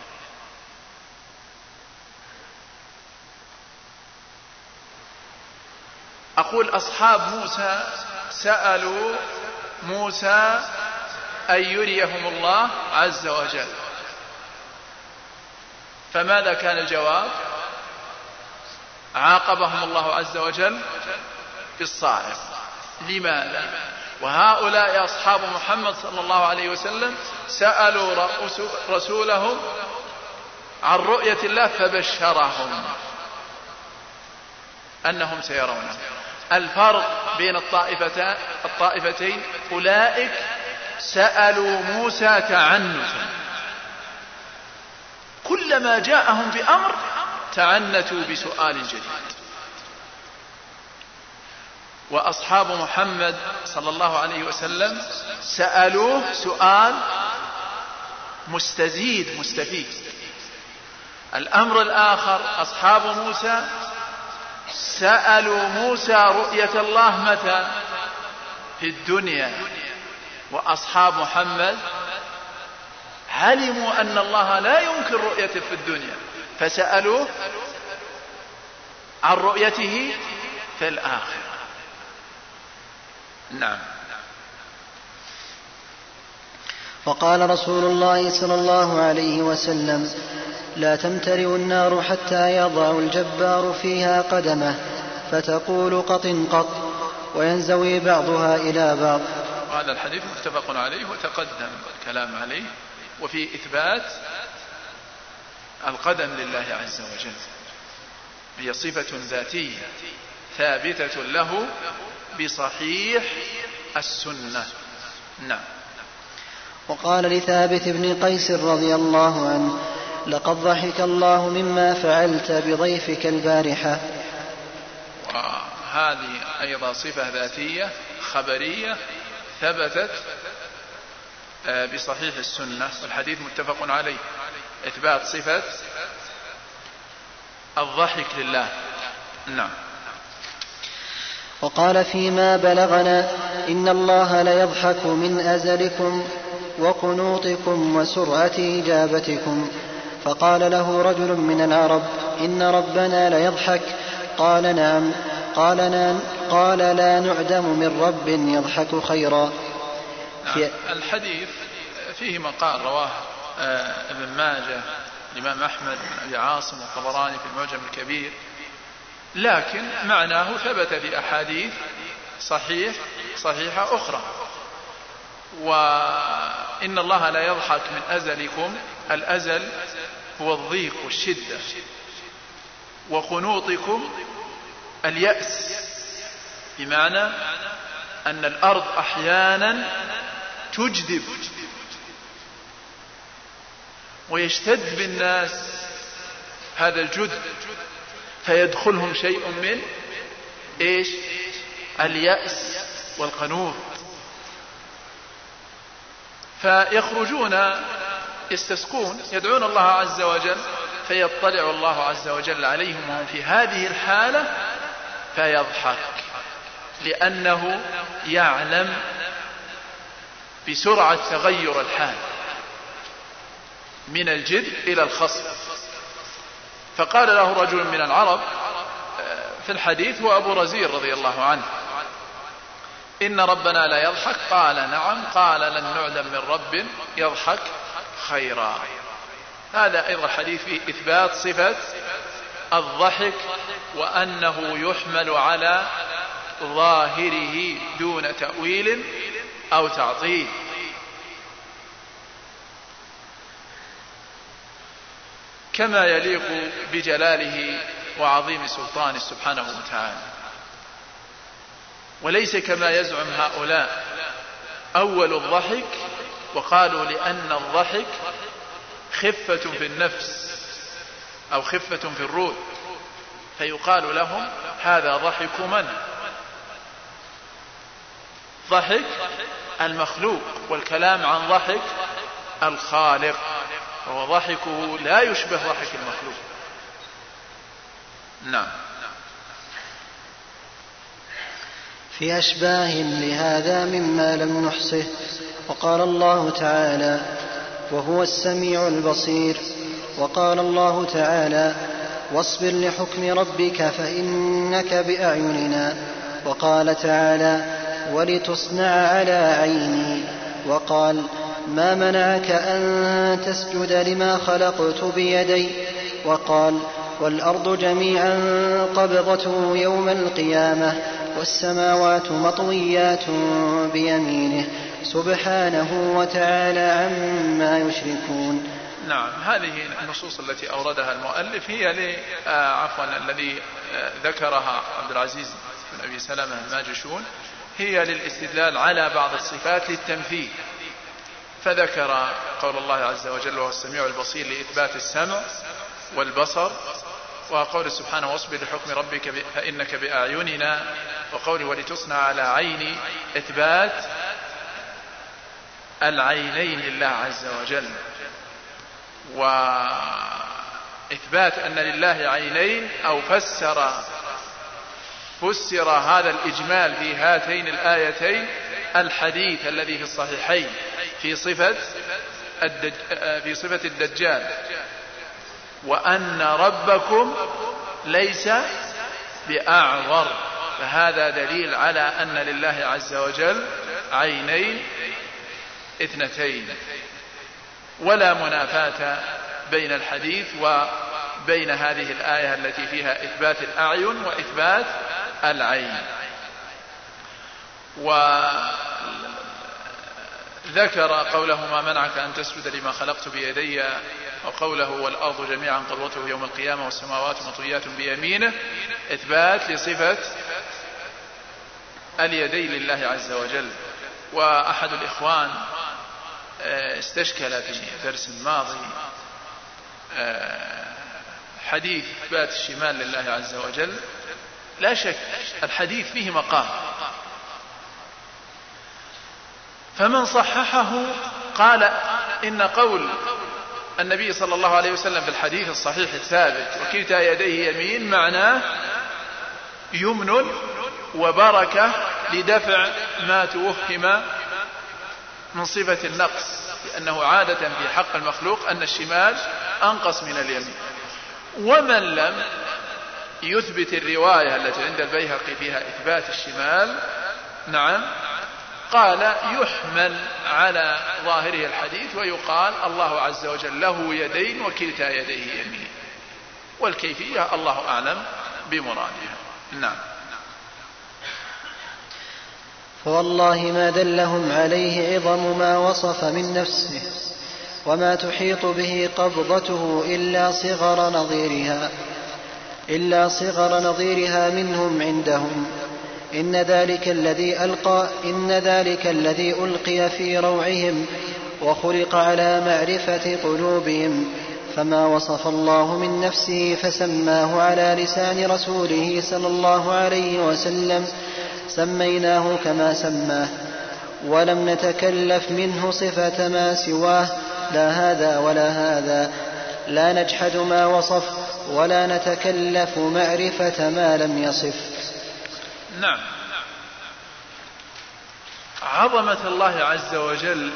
أقول أصحاب موسى سألوا موسى أن يريهم الله عز وجل، فماذا كان الجواب؟ عاقبهم الله عز وجل بالصاعقة. لماذا؟ وهؤلاء أصحاب محمد صلى الله عليه وسلم سألوا رسولهم عن رؤية الله فبشرهم أنهم سيرونه. الفرق بين الطائفتين أولئك سألوا موسى تعنتا، كلما جاءهم بأمر تعنتوا بسؤال جديد. وأصحاب محمد صلى الله عليه وسلم سألوه سؤال مستزيد مستفيد. الأمر الآخر أصحاب موسى سألوا موسى رؤية الله متى؟ في الدنيا. وأصحاب محمد علموا أن الله لا يمكن رؤيته في الدنيا فسألوه عن رؤيته في الآخرة. نعم. وقال رسول الله صلى الله عليه وسلم: لا تمتلئ النار حتى يضع الجبار فيها قدمه فتقول قط قط وينزوي بعضها إلى بعض. هذا الحديث متفق عليه وتقدم الكلام عليه، وفي إثبات القدم لله عز وجل، هي صفة ذاتية ثابتة له بصحيح السنة. نعم. وقال لثابت بن قيس رضي الله عنه: لقد ضحك الله مما فعلت بضيفك البارحة. وهذه أيضا صفة ذاتية خبرية ثبتت بصحيح السنة، والحديث متفق عليه، إثبات صفة الضحك لله. نعم. وقال فيما بلغنا: إن الله ليضحك من أزلكم وقنوطكم وسرعة إجابتكم. فقال له رجل من العرب: إن ربنا ليضحك. قال: نعم. قال: لا نعدم من رب يضحك خيرا. نعم. الحديث فيه مقال رواه ابن ماجه، الإمام أحمد بن أبي عاصم والطبراني في المعجم الكبير، لكن معناه ثبت في أحاديث صحيحة أخرى. وإن الله لا يضحك من أزلكم، الأزل هو الضيق والشدة، وقنوطكم اليأس، بمعنى أن الأرض أحيانا تجدب ويشتد بالناس هذا الجدب فيدخلهم شيء من اليأس والقنوط، فيخرجون يستسقون يدعون الله عز وجل، فيطلع الله عز وجل عليهم وهم في هذه الحالة فيضحك، لأنه يعلم بسرعة تغير الحال من الجد إلى الخصب. فقال له رجل من العرب في الحديث هو أبو رزيل رضي الله عنه: إن ربنا لا يضحك. قال: نعم. قال: لن نعدم من رب يضحك خيرا. هذا أيضا حديث فيه إثبات صفة الضحك، وأنه يحمل على ظاهره دون تأويل أو تعطيل. كما يليق بجلاله وعظيم سلطانه سبحانه وتعالى، وليس كما يزعم هؤلاء أول الضحك، وقالوا لأن الضحك خفة في النفس أو خفة في الروح، فيقال لهم هذا ضحك من؟ ضحك المخلوق، والكلام عن ضحك الخالق. وضحكه لا يشبه ضحك المخلوق. نعم. في أشباه لهذا مما لم نحصه. وقال الله تعالى: وهو السميع البصير. وقال الله تعالى: واصبر لحكم ربك فإنك بأعيننا. وقال تعالى: ولتصنع على عيني. وقال: ما منعك أن تسجد لما خلقت بيدي. وقال: والأرض جميعا قبضته يوم القيامة والسماوات مطويات بيمينه سبحانه وتعالى عما يشركون. نعم. هذه النصوص التي أوردها المؤلف هي الذي ذكرها عبد العزيز بن أبي سلمة الماجشون هي للاستدلال على بعض الصفات للتمثيل، فذكر قول الله عز وجل: وهو السميع البصير لإثبات السمع والبصر، وقول سبحانه: واصبر لحكم ربك فإنك بأعيننا، وقوله: ولتصنع على عيني إثبات العينين لله عز وجل، وإثبات أن لله عينين، أو فسر هذا الإجمال في هاتين الآيتين الحديث الذي في الصحيحين في صفة الدجال: وأن ربكم ليس بأعور. فهذا دليل على أن لله عز وجل عينين اثنتين، ولا منافاة بين الحديث وبين هذه الآية التي فيها إثبات الأعين وإثبات العين. وذكر قوله: ما منعك أن تسجد لما خلقت بيدي، وقوله: والأرض جميعا قبضته يوم القيامة والسماوات مطويات بيمينه، إثبات لصفة اليدين لله عز وجل. وأحد الإخوان استشكل في درس ماضي حديث إثبات الشمال لله عز وجل. لا شك الحديث فيه مقام، فمن صححه قال إن قول النبي صلى الله عليه وسلم في الحديث الصحيح الثابت: وكلتا يديه يمين، معناه يمن وبركة لدفع ما توهم من صفة النقص، لأنه عادة في حق المخلوق أن الشمال أنقص من اليمين. ومن لم يثبت الرواية التي عند البيهقي فيها إثبات الشمال، نعم، قال يحمل على ظاهره الحديث ويقال: الله عز وجل له يدين وكلتا يديه يمين، والكيفية الله أعلم بمرادها. نعم. فوالله ما دلهم عليه عظم ما وصف من نفسه، وما تحيط به قبضته إلا صغر نظيرها منهم عندهم. إن ذلك الذي ألقي في روعهم وخلق على معرفة قلوبهم، فما وصف الله من نفسه فسماه على لسان رسوله صلى الله عليه وسلم سميناه كما سماه، ولم نتكلف منه صفة ما سواه، لا هذا ولا هذا، لا نجحد ما وصف ولا نتكلف معرفة ما لم يصف. نعم. عظمة الله عز وجل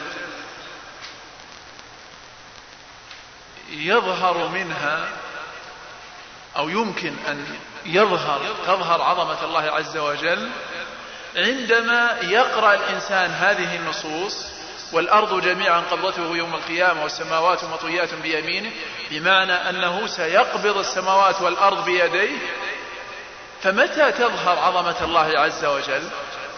يظهر منها، أو يمكن أن تظهر عظمة الله عز وجل عندما يقرأ الإنسان هذه النصوص: والأرض جميعا قبضته يوم القيامة والسماوات مطويات بيمينه، بمعنى أنه سيقبض السماوات والأرض بيديه. فمتى تظهر عظمة الله عز وجل؟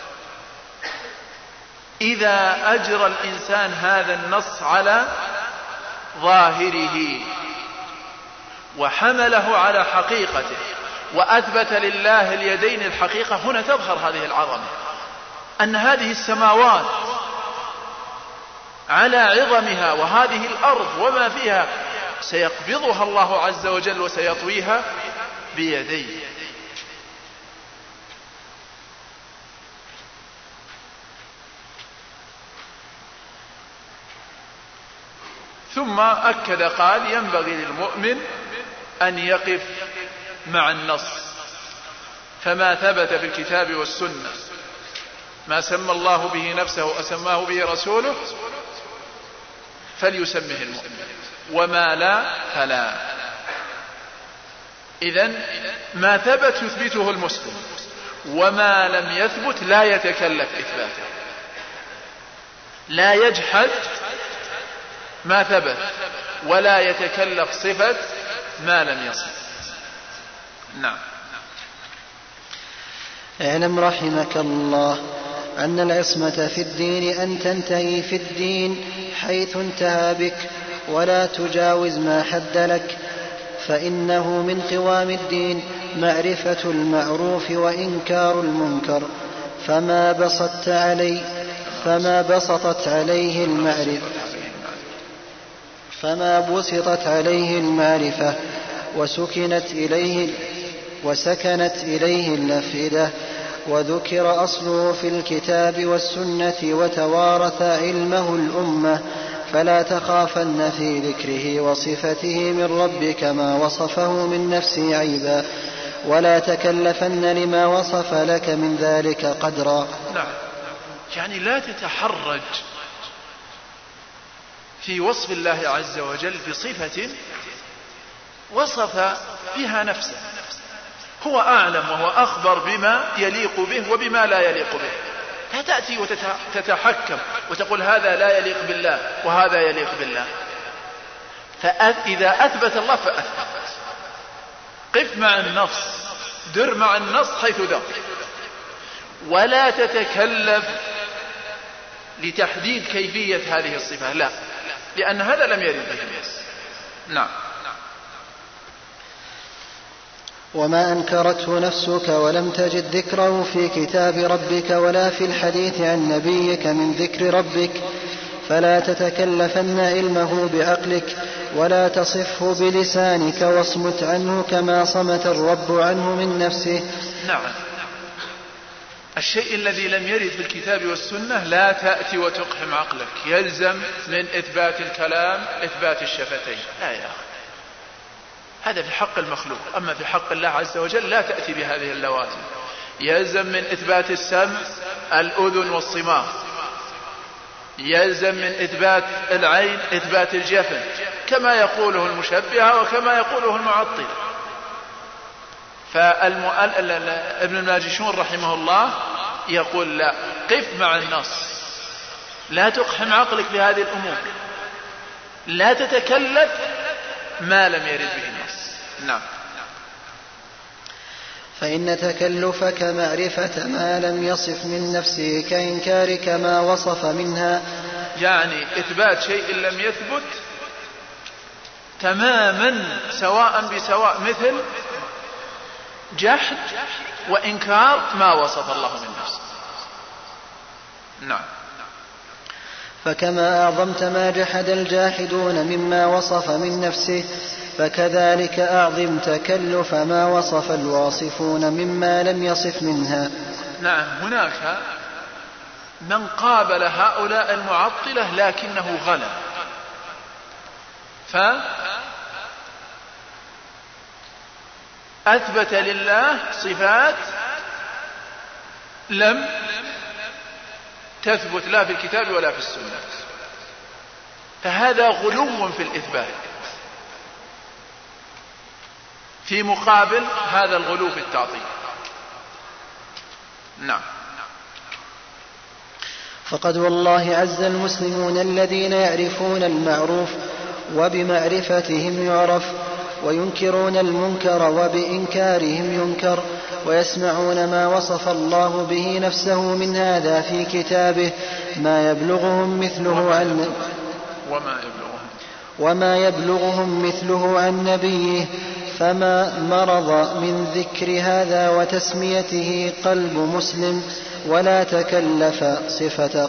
إذا أجرى الإنسان هذا النص على ظاهره وحمله على حقيقته وأثبت لله اليدين الحقيقة، هنا تظهر هذه العظمة، أن هذه السماوات على عظمها وهذه الأرض وما فيها سيقبضها الله عز وجل وسيطويها بيديه. ثم أكد قال ينبغي للمؤمن أن يقف مع النص، فما ثبت في الكتاب والسنة ما سمى الله به نفسه وأسماه به رسوله فليسمه المؤمن، وما لا فلا. إذن ما ثبت يثبته المسلم، وما لم يثبت لا يتكلف إثباته، لا يجحد ما ثبت ولا يتكلف صفة ما لم يصف. نعم. اعلم رحمك الله أن العصمة في الدين أن تنتهي في الدين حيث انتهى بك ولا تجاوز ما حد لك، فإنه من قوام الدين معرفة المعروف وإنكار المنكر، فما بسطت عليه المعرفة وسكنت إليه الأفئدة، وذكر أصله في الكتاب والسنة وتوارث علمه الأمة، فلا تخافن في ذكره وصفته من ربك ما وصفه من نفسه عيبا، ولا تكلفن لما وصف لك من ذلك قدرا. نعم، يعني لا تتحرج في وصف الله عز وجل بصفة وصف بها نفسه، هو أعلم وهو أخبر بما يليق به وبما لا يليق به، لا تأتي وتتحكم وتقول هذا لا يليق بالله وهذا يليق بالله. فإذا أثبت الله فأثبت، قف مع النص، در مع النص حيث در، ولا تتكلف لتحديد كيفية هذه الصفة، لا، لأن هذا لم يرد به النص. نعم. وما أنكرته نفسك ولم تجد ذكره في كتاب ربك ولا في الحديث عن نبيك من ذكر ربك، فلا تتكلفن علمه بعقلك ولا تصفه بلسانك واصمت عنه كما صمت الرب عنه من نفسه. نعم، الشيء الذي لم يرد في الكتاب والسنة لا تأتي وتقحم عقلك، يلزم من إثبات الكلام إثبات الشفتين، لا يا أخي، هذا في حق المخلوق، أما في حق الله عز وجل لا تأتي بهذه اللوازم. يلزم من إثبات السمع الأذن والصماء، يلزم من إثبات العين إثبات الجفن، كما يقوله المشبهة وكما يقوله المعطلة. ابن الماجشون رحمه الله يقول لا، قف مع النص، لا تقحم عقلك بهذه الأمور، لا تتكلف ما لم يرد به النص. نعم. فإن تكلفك معرفة ما لم يصف من نفسه كإنكارك ما وصف منها، يعني إثبات شيء لم يثبت تماما سواء بسواء، مثل جحد وإنكار ما وصف الله من نفسه. نعم. فكما أعظمت ما جحد الجاحدون مما وصف من نفسه، فكذلك أعظم تكلف ما وصف الواصفون مما لم يصف منها. نعم، هناك من قابل هؤلاء المعطلة لكنه غلب، فأثبت لله صفات لم تثبت لا في الكتاب ولا في السنة، فهذا غلو في الإثبات في مقابل هذا الغلو في التعطيل. نعم. فقد والله عز المسلمون الذين يعرفون المعروف وبمعرفتهم يعرف، وينكرون المنكر وبإنكارهم ينكر، ويسمعون ما وصف الله به نفسه من هذا في كتابه وما يبلغهم مثله عن نبيه، فما مرض من ذكر هذا وتسميته قلب مسلم، ولا تكلف صفة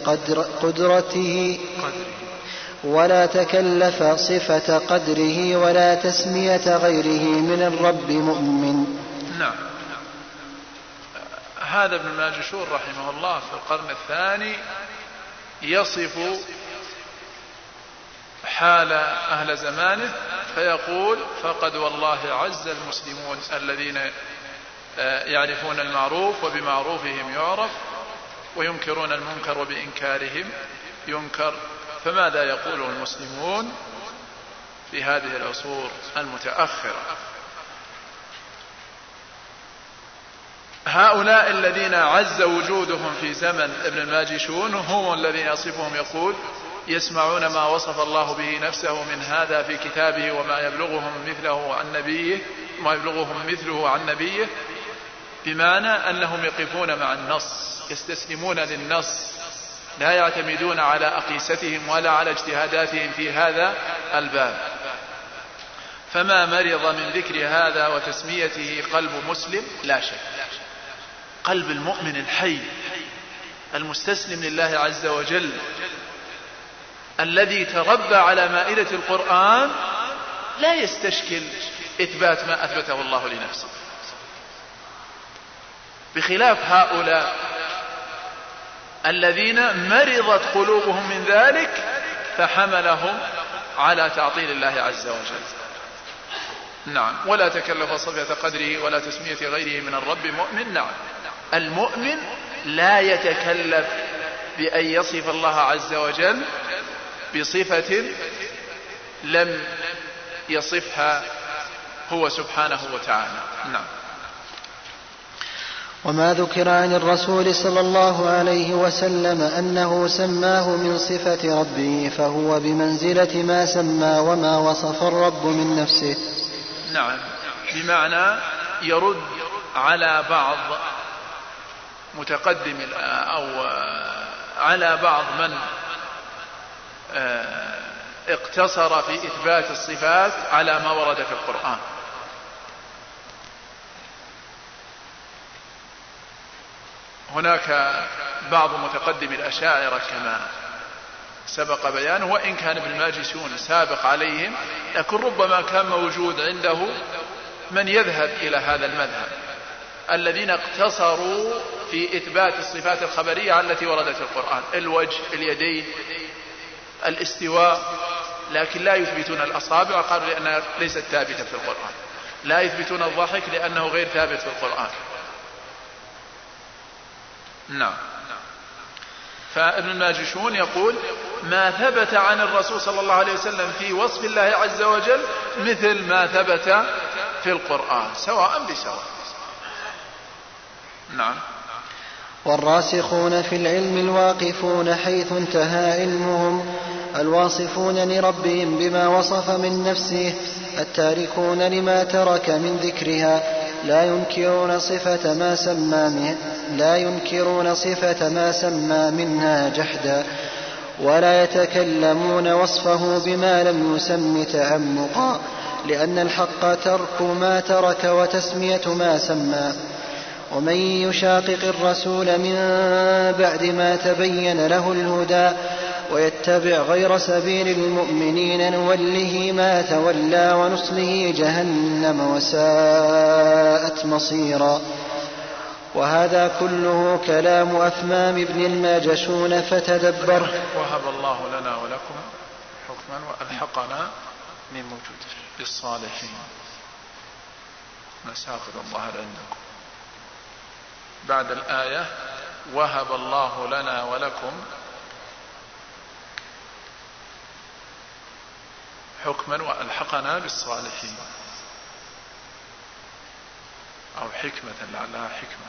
قدره ولا تسمية غيره من الرب مؤمن. نعم. هذا ابن الماجشون رحمه الله في القرن الثاني يصف حال أهل زمانه فيقول فقد والله عز المسلمون الذين يعرفون المعروف وبمعروفهم يعرف وينكرون المنكر وبإنكارهم ينكر. فماذا يقوله المسلمون في هذه العصور المتأخرة؟ هؤلاء الذين عز وجودهم في زمن ابن الماجشون هم الذين يصفهم يقول يسمعون ما وصف الله به نفسه من هذا في كتابه وما يبلغهم مثله عن نبيه، بمعنى أنهم يقفون مع النص، يستسلمون للنص، لا يعتمدون على أقيستهم ولا على اجتهاداتهم في هذا الباب. فما مرض من ذكر هذا وتسميته قلب مسلم لا شك. قلب المؤمن الحي المستسلم لله عز وجل الذي تربى على مائدة القرآن لا يستشكل إثبات ما أثبته الله لنفسه، بخلاف هؤلاء الذين مرضت قلوبهم من ذلك فحملهم على تعطيل الله عز وجل. نعم، ولا تكلف صفة قدره ولا تسمية غيره من الرب مؤمن. نعم، المؤمن لا يتكلف بأن يصف الله عز وجل بصفة لم يصفها هو سبحانه وتعالى. نعم. وما ذكر عن الرسول صلى الله عليه وسلم أنه سماه من صفة ربه فهو بمنزلة ما سمى وما وصف الرب من نفسه. نعم، بمعنى يرد على بعض متقدم أو على بعض من اقتصر في إثبات الصفات على ما ورد في القرآن. هناك بعض متقدم الأشاعرة كما سبق بيانه، وإن كان ابن الماجشون سابق عليهم، لكن ربما كان موجود عنده من يذهب إلى هذا المذهب، الذين اقتصروا في إثبات الصفات الخبرية التي وردت في القرآن، الوجه، اليدين، الاستواء، لكن لا يثبتون الأصابع، قالوا لأنها ليست ثابتة في القرآن. لا يثبتون الضحك لأنه غير ثابت في القرآن. نعم. فابن الماجشون يقول ما ثبت عن الرسول صلى الله عليه وسلم في وصف الله عز وجل مثل ما ثبت في القرآن سواء بسواء. نعم. والراسخون في العلم الواقفون حيث انتهى علمهم الواصفون لربهم بما وصف من نفسه التاركون لما ترك من ذكرها لا ينكرون صفة ما سمى منها جحدا ولا يتكلمون وصفه بما لم يسم تعمقا لأن الحق ترك ما ترك وتسمية ما سمى. ومن يشاقق الرسول من بعد ما تبين له الهدى ويتبع غير سبيل المؤمنين نوله ما تولى ونصله جهنم وساءت مصيرا. وهذا كله كلام أثمام ابن الماجشون فتدبره. وهب الله لنا ولكم حكما وألحقنا من موجود بالصالحين. مسافر الظهر عندكم بعد الآية وهب الله لنا ولكم حكما وألحقنا بالصالحين، أو حكمة لعلها حكمة.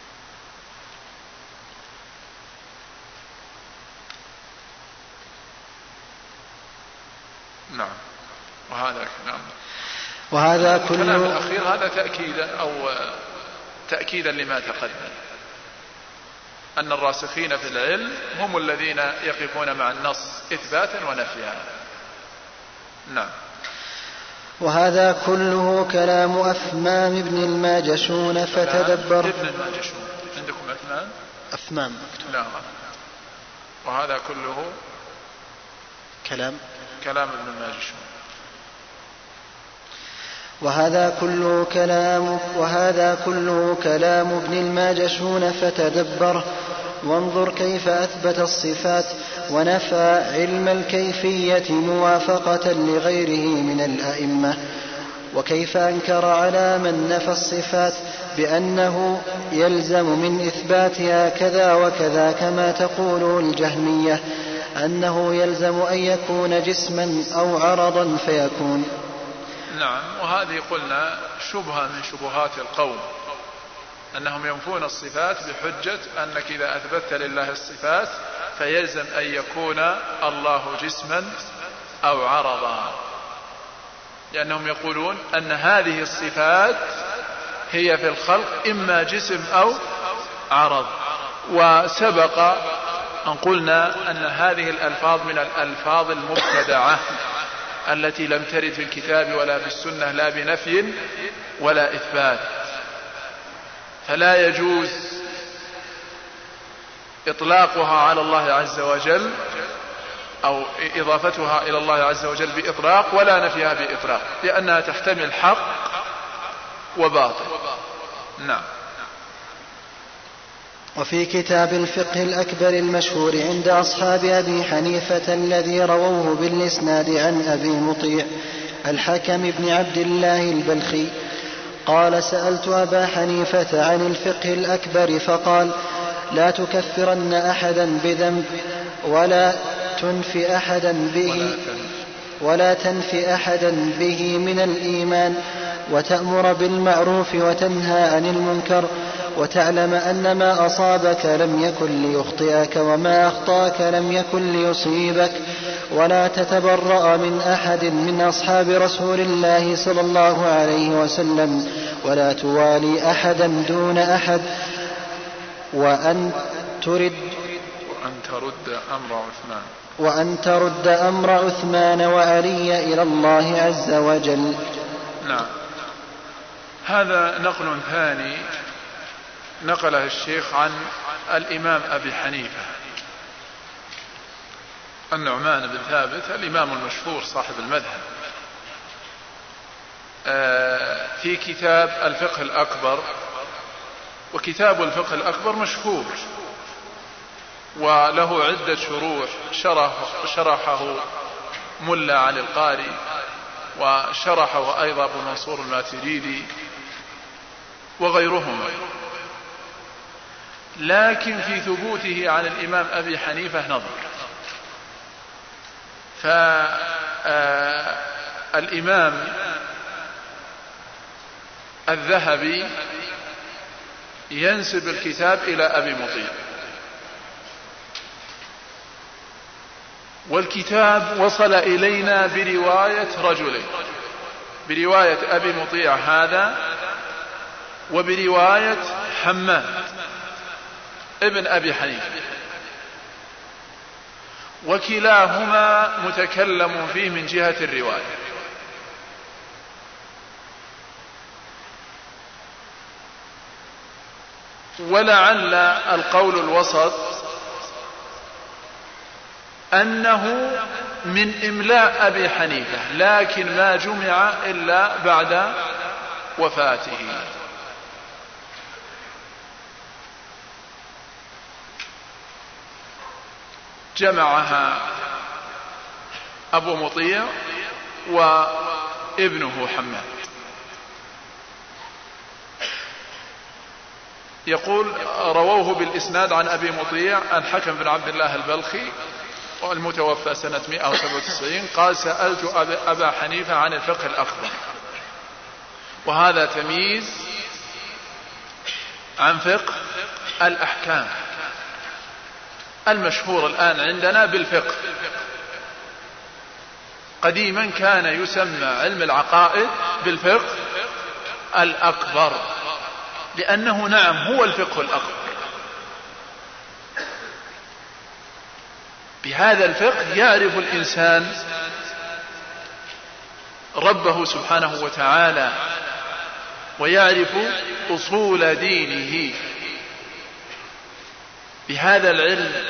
نعم. وهذا كله الكلام الأخير هذا تأكيدا لما تقدم، أن الراسخين في العلم هم الذين يقفون مع النص إثباتا ونفيا. نعم. وهذا كله كلام أثمام ابن الماجشون فتدبر. ابن الماجشون عندكم أثمام؟ لا. وهذا كله كلام ابن الماجشون. وهذا كله كلام ابن الماجشون فتدبر وانظر كيف أثبت الصفات ونفى علم الكيفية موافقة لغيره من الأئمة، وكيف أنكر على من نفى الصفات بأنه يلزم من إثباتها كذا وكذا، كما تقول الجهمية أنه يلزم أن يكون جسما أو عرضا فيكون. نعم، وهذه قلنا شبهة من شبهات القوم، أنهم ينفون الصفات بحجة أنك إذا أثبتت لله الصفات فيلزم أن يكون الله جسما أو عرضا، لأنهم يقولون أن هذه الصفات هي في الخلق إما جسم أو عرض. وسبق أن قلنا أن هذه الألفاظ من الألفاظ المبتدعة التي لم ترد في الكتاب ولا في السنة، لا بنفي ولا إثبات، فلا يجوز إطلاقها على الله عز وجل أو إضافتها إلى الله عز وجل بإطلاق ولا نفيها بإطلاق، لأنها تحتمل حق وباطل. نعم. وفي كتاب الفقه الأكبر المشهور عند أصحاب أبي حنيفة الذي رووه بالإسناد عن أبي مطيع الحكم بن عبد الله البلخي قال: سألت أبا حنيفة عن الفقه الأكبر فقال: لا تكفرن أحدا بذنب ولا تنفي أحدا به من الإيمان، وتأمر بالمعروف وتنهى عن المنكر، وتعلم أن ما أصابك لم يكن ليخطئك وما أخطأك لم يكن ليصيبك، ولا تتبرأ من أحد من أصحاب رسول الله صلى الله عليه وسلم، ولا توالي أحدا دون أحد، وأن ترد أمر عثمان وعلي إلى الله عز وجل. نعم. هذا نقل ثاني نقله الشيخ عن الإمام أبي حنيفة النعمان بن ثابت الإمام المشهور صاحب المذهب، في كتاب الفقه الأكبر. وكتاب الفقه الأكبر مشهور وله عدة شرحه ملا علي القاري، وشرحه أيضا أبو منصور الماتريدي وغيرهم، لكن في ثبوته عن الإمام أبي حنيفة نظر. فالإمام الذهبي ينسب الكتاب إلى أبي مطيع، والكتاب وصل إلينا برواية رجلين، برواية أبي مطيع هذا وبرواية حماد ابن أبي حنيفة، وكلاهما متكلم فيه من جهة الرواية. ولعل القول الوسط أنه من إملاء أبي حنيفة، لكن ما جمع إلا بعد وفاته. جمعها أبو مطيع وابنه حماد. يقول: رووه بالإسناد عن أبي مطيع عن حكم بن عبد الله البلخي والمتوفى سنة 197 قال: سألت أبا حنيفة عن الفقه الأكبر. وهذا تمييز عن فقه الأحكام المشهور الآن عندنا بالفقه. قديما كان يسمى علم العقائد بالفقه الأكبر، لأنه نعم هو الفقه الأكبر. بهذا الفقه يعرف الإنسان ربه سبحانه وتعالى، ويعرف أصول دينه. بهذا العلم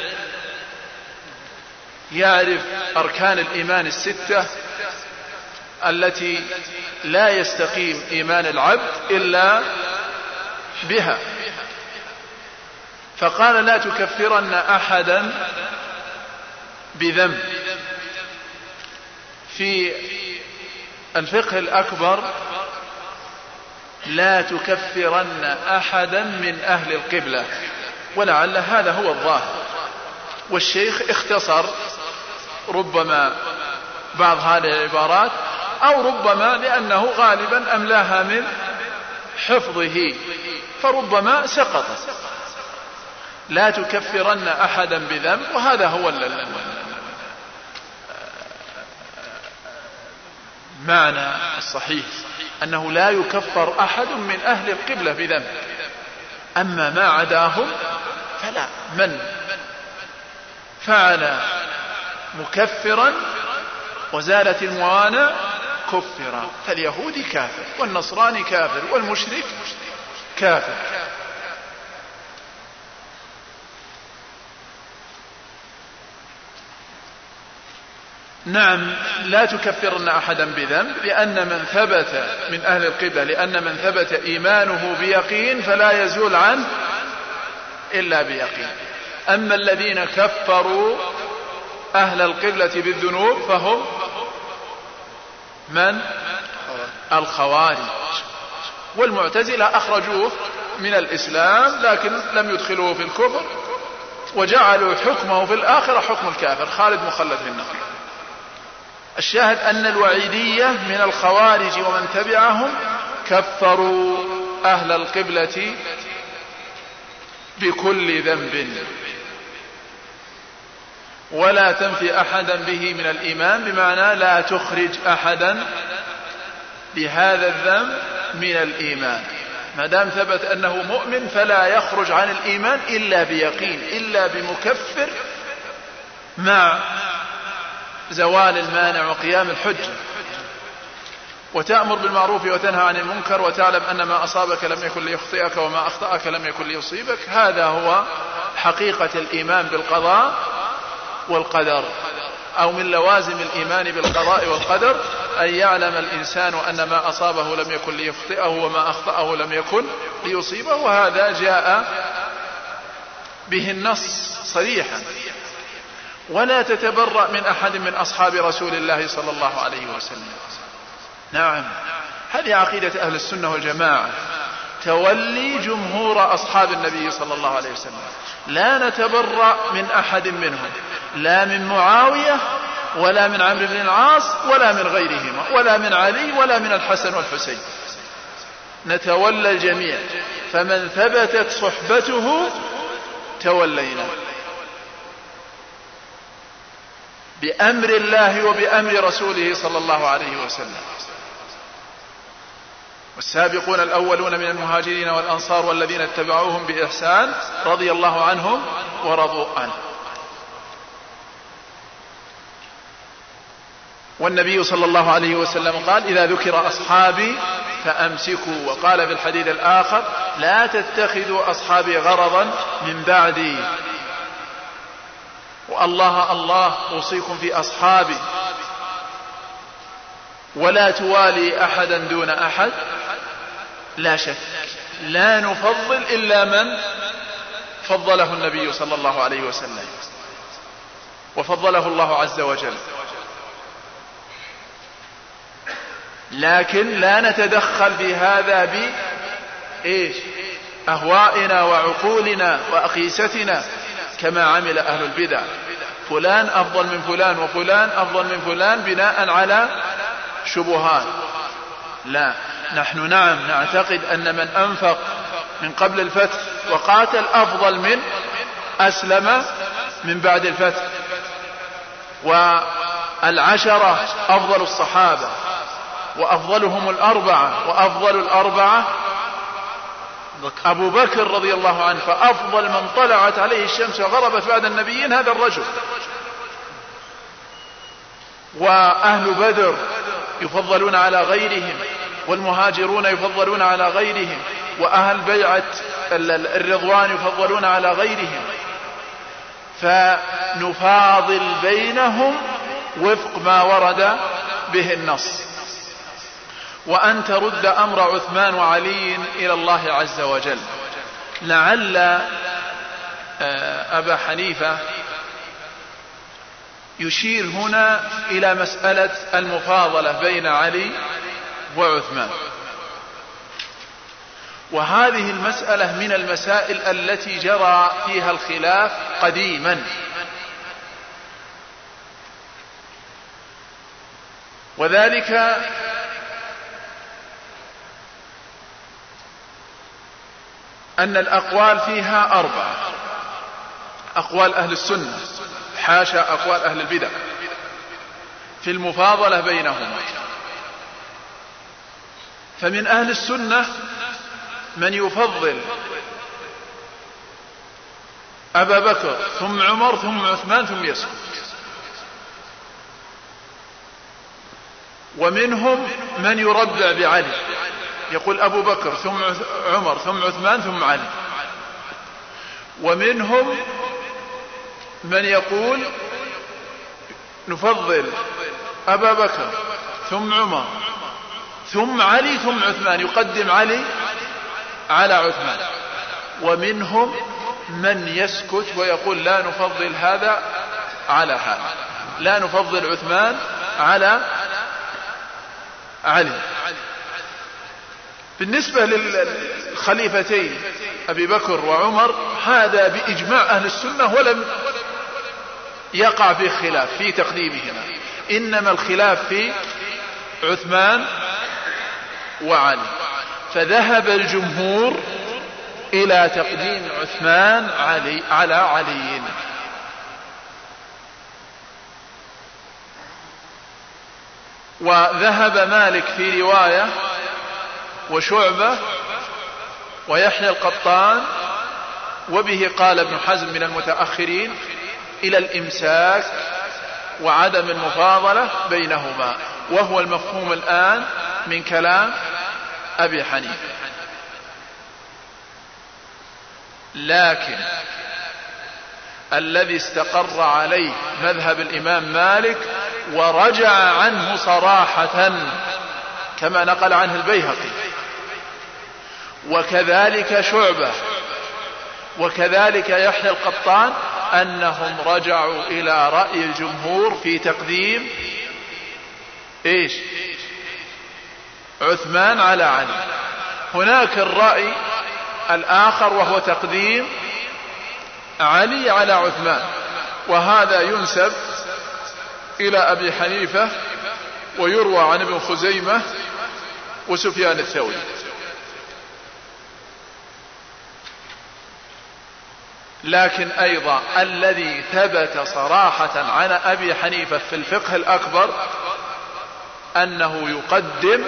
يعرف أركان الإيمان الستة التي لا يستقيم إيمان العبد إلا بها، فقال لا تكفرن أحدا بذنب. في الفقه الأكبر لا تكفرن أحدا من أهل القبلة، ولعل هذا هو الظاهر، والشيخ اختصر ربما بعض هذه العبارات، أو ربما لأنه غالبا أملاها من حفظه فربما سقطت. لا تكفرن أحدا بذنب، وهذا هو معنى الصحيح، أنه لا يكفر أحد من أهل القبلة بذنب. أما ما عداهم فلا، من فعل مكفرا وزالت الموانع كفر، فاليهودي كافر والنصراني كافر والمشرك كافر. نعم، لا تكفرن أحدا بذنب، لأن من ثبت من أهل القبلة، لأن من ثبت إيمانه بيقين فلا يزول عنه إلا بيقين. أما الذين كفروا أهل القبلة بالذنوب فهم من؟ الخوارج والمعتزلة، أخرجوه من الإسلام لكن لم يدخلوه في الكفر، وجعلوا حكمه في الآخرة حكم الكافر خالد مخلد في النار. الشاهد أن الوعيدية من الخوارج ومن تبعهم كفروا أهل القبلة بكل ذنب، ولا تنفي أحدا به من الإيمان، بمعنى لا تخرج أحدا بهذا الذنب من الإيمان. ما دام ثبت أنه مؤمن فلا يخرج عن الإيمان إلا بيقين، إلا بمكفر مع زوال المانع وقيام الحجة. وتأمر بالمعروف وتنهى عن المنكر وتعلم أن ما أصابك لم يكن ليخطئك وما أخطأك لم يكن ليصيبك. هذا هو حقيقة الإيمان بالقضاء والقدر، أو من لوازم الإيمان بالقضاء والقدر أن يعلم الإنسان أن ما أصابه لم يكن ليخطئه وما أخطأه لم يكن ليصيبه، وهذا جاء به النص صريحا. ولا تتبرأ من أحد من أصحاب رسول الله صلى الله عليه وسلم. نعم، هذه عقيدة أهل السنة والجماعة، تولي جمهور أصحاب النبي صلى الله عليه وسلم. لا نتبرأ من أحد منهم، لا من معاوية ولا من عمرو بن العاص ولا من غيرهما ولا من علي ولا من الحسن والحسين، نتولى الجميع. فمن ثبتت صحبته تولينا بأمر الله وبأمر رسوله صلى الله عليه وسلم. والسابقون الأولون من المهاجرين والأنصار والذين اتبعوهم بإحسان رضي الله عنهم ورضوا عنه. والنبي صلى الله عليه وسلم قال إذا ذكر أصحابي فأمسكوا، وقال في الحديث الآخر لا تتخذوا أصحابي غرضا من بعدي. والله الله أوصيكم في أصحابي، ولا توالي أحدا دون أحد. لا شك لا نفضل إلا من فضله النبي صلى الله عليه وسلم وفضله الله عز وجل، لكن لا نتدخل في هذا بأهوائنا وعقولنا وأقيستنا كما عمل أهل البدع. فلان أفضل من فلان وفلان أفضل من فلان بناء على شبهات. لا، نحن نعم نعتقد أن من أنفق من قبل الفتح وقاتل أفضل من أسلم من بعد الفتح. والعشرة أفضل الصحابة وأفضلهم الأربعة، وأفضل الأربعة أبو بكر رضي الله عنه، فأفضل من طلعت عليه الشمس وغربت بعد النبيين هذا الرجل. وأهل بدر يفضلون على غيرهم، والمهاجرون يفضلون على غيرهم، وأهل بيعة الرضوان يفضلون على غيرهم، فنفاضل بينهم وفق ما ورد به النص. وأن ترد أمر عثمان وعلي إلى الله عز وجل، لعل أبا حنيفة يشير هنا إلى مسألة المفاضلة بين علي وعثمان، وهذه المسألة من المسائل التي جرى فيها الخلاف قديما، وذلك أن الأقوال فيها 4 أقوال أهل السنة حاشا أقوال أهل البدع في المفاضلة بينهما. فمن أهل السنة من يفضل أبا بكر ثم عمر ثم عثمان ثم يسكت، ومنهم من يربع بعلي يقول أبو بكر ثم عمر ثم عثمان ثم علي، ومنهم من يقول نفضل أبا بكر ثم عمر ثم علي ثم عثمان، يقدم علي على عثمان، ومنهم من يسكت ويقول لا نفضل هذا على هذا، لا نفضل عثمان على علي. بالنسبة للخليفتين أبي بكر وعمر هذا بإجماع أهل السنة ولم يقع فيه خلاف في تقديمهما، إنما الخلاف في عثمان وعلي، فذهب الجمهور إلى تقديم عثمان على علي. وذهب مالك في رواية وشعبة ويحيى القطان، وبه قال ابن حزم من المتأخرين، إلى الإمساك وعدم المفاضلة بينهما، وهو المفهوم الآن من كلام أبي حنيفة. لكن الذي استقر عليه مذهب الإمام مالك ورجع عنه صراحة كما نقل عنه البيهقي وكذلك شعبة وكذلك يحيى القطان، أنهم رجعوا إلى رأي الجمهور في تقديم عثمان على علي. هناك الرأي الآخر وهو تقديم علي على عثمان، وهذا ينسب إلى أبي حنيفة ويروى عن ابن خزيمة وسفيان الثوري. لكن أيضا الذي ثبت صراحة عن أبي حنيفة في الفقه الأكبر أنه يقدم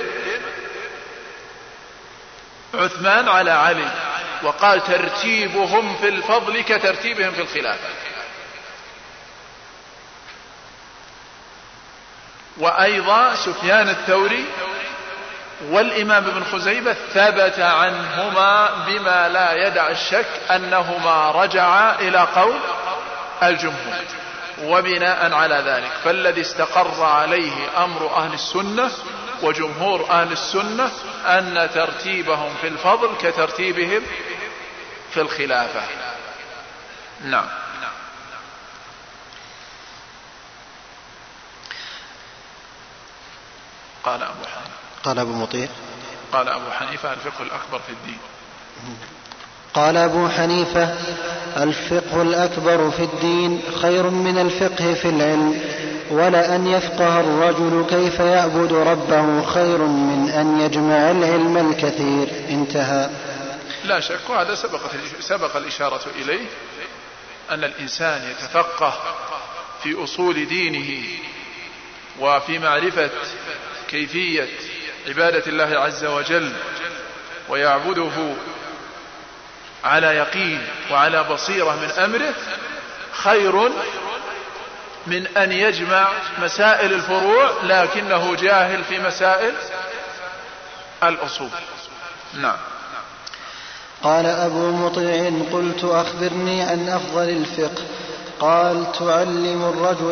عثمان على علي، وقال ترتيبهم في الفضل كترتيبهم في الخلافة. وأيضا سفيان الثوري والإمام ابن خزيمة ثبت عنهما بما لا يدع الشك أنهما رجعا إلى قول الجمهور. وبناء على ذلك فالذي استقر عليه أمر أهل السنة وجمهور أهل السنة أن ترتيبهم في الفضل كترتيبهم في الخلافة. نعم. قال أبو حنيفة قال أبو مطيع قال أبو حنيفة الفقه الأكبر في الدين. قال أبو حنيفة الفقه الأكبر في الدين خير من الفقه في العلم، ولأن يفقه الرجل كيف يعبد ربه خير من أن يجمع العلم الكثير. انتهى. لا شك، وهذا سبق الإشارة إليه، أن الإنسان يتفقه في أصول دينه وفي معرفة كيفية عبادة الله عز وجل ويعبده على يقين وعلى بصيرة من أمره خير من أن يجمع مسائل الفروع لكنه جاهل في مسائل الأصول. نعم. قال أبو مطيع قلت أخبرني عن أفضل الفقه. قال تعلم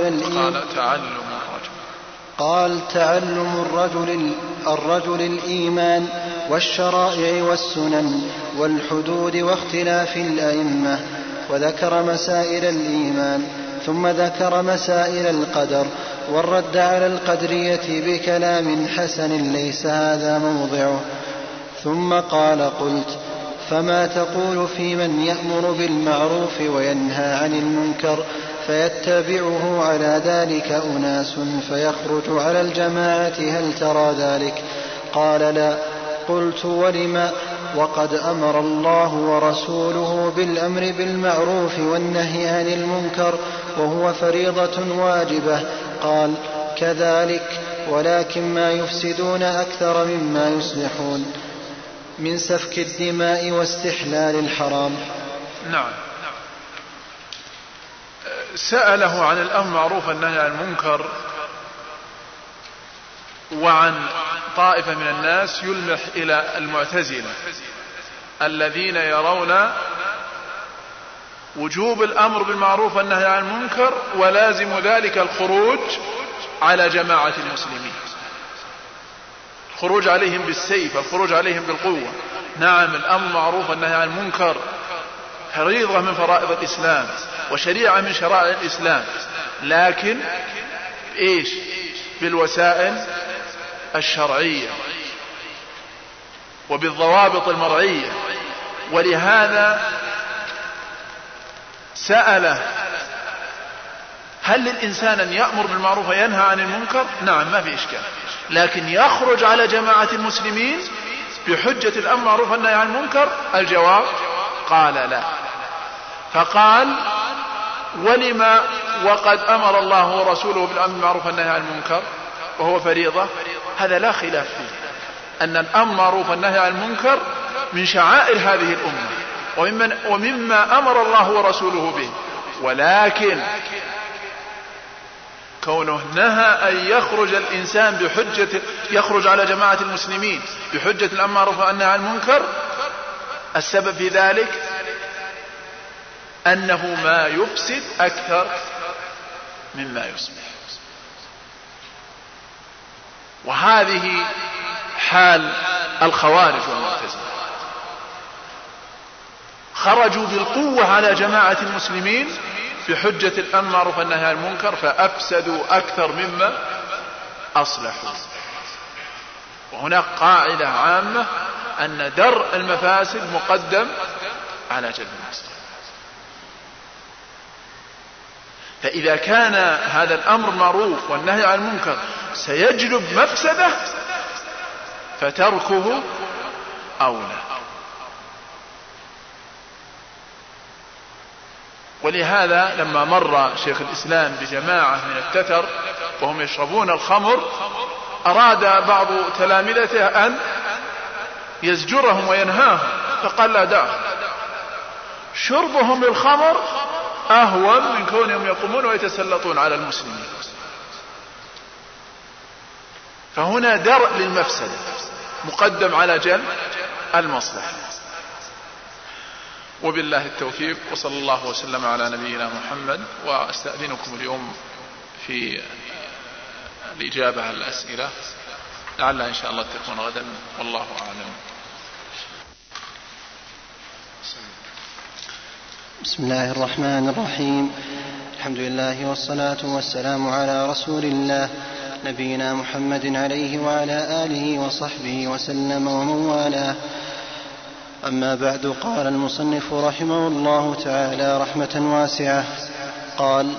الرجل الإيمان والشرائع والسنن والحدود واختلاف الأئمة. وذكر مسائل الإيمان، ثم ذكر مسائل القدر والرد على القدرية بكلام حسن ليس هذا موضعه. ثم قال: قلت: فما تقول في من يأمر بالمعروف وينهى عن المنكر فيتبعه على ذلك أناس فيخرج على الجماعة، هل ترى ذلك؟ قال: لا. قلت: ولم؟ وقد أمر الله ورسوله بالأمر بالمعروف والنهي عن المنكر وهو فريضة واجبة. قال: كذلك، ولكن ما يفسدون أكثر مما يصلحون من سفك الدماء واستحلال الحرام. نعم. سأله عن الأمر بالمعروف والنهي عن المنكر وعن طائفة من الناس يلمح إلى المعتزلة الذين يرون وجوب الأمر بالمعروف والنهي عن المنكر ولازم ذلك الخروج على جماعة المسلمين، الخروج عليهم بالسيف، الخروج عليهم بالقوة. نعم، الأمر بالمعروف والنهي عن المنكر فريضة من فرائض الإسلام وشريعة من شرائع الإسلام، لكن إيش؟ بالوسائل الشرعية وبالضوابط المرعية. ولهذا سأله: هل للإنسان أن يأمر بالمعروف وينهى عن المنكر؟ نعم، ما في إشكال، لكن يخرج على جماعة المسلمين بحجة الأمر بالمعروف والنهي عن المنكر؟ الجواب: قال: لا. فقال: ولما وقد أمر الله ورسوله بالأمر بالمعروف والنهي عن المنكر وهو فريضة؟ هذا لا خلاف فيه، أن الأمر بالمعروف والنهي عن المنكر من شعائر هذه الأمة ومما أمر الله ورسوله به، ولكن كونه نهى أن يخرج الإنسان بحجة يخرج على جماعة المسلمين بحجة الأمر بالمعروف والنهي عن المنكر، السبب في ذلك أنه ما يفسد أكثر مما يصلح. وهذه حال الخوارج والمعتزلة، خرجوا بالقوة على جماعة المسلمين بحجة الأمر بالمعروف والنهي عن المنكر فأفسدوا أكثر مما أصلحوا. وهناك قاعدة عامة أن درء المفاسد مقدم على جلب المصلحة. فإذا كان هذا الأمر معروف والنهي عن المنكر سيجلب مفسدة فتركه أولى. ولهذا لما مر شيخ الإسلام بجماعة من التتر وهم يشربون الخمر أراد بعض تلامذته أن يزجرهم وينهاهم، فقال: لا، دعهم، شربهم للخمر أهون من كونهم يقومون ويتسلطون على المسلمين. فهنا درء للمفسدة مقدم على جلب المصلحة. وبالله التوفيق، وصلى الله وسلم على نبينا محمد. وأستأذنكم اليوم في الإجابة على الأسئلة، لعل إن شاء الله تكون غدا، والله أعلم. بسم الله الرحمن الرحيم. الحمد لله والصلاة والسلام على رسول الله نبينا محمد عليه وعلى آله وصحبه وسلم ومن والاه. أما بعد، قال المصنف رحمه الله تعالى رحمة واسعة: قال: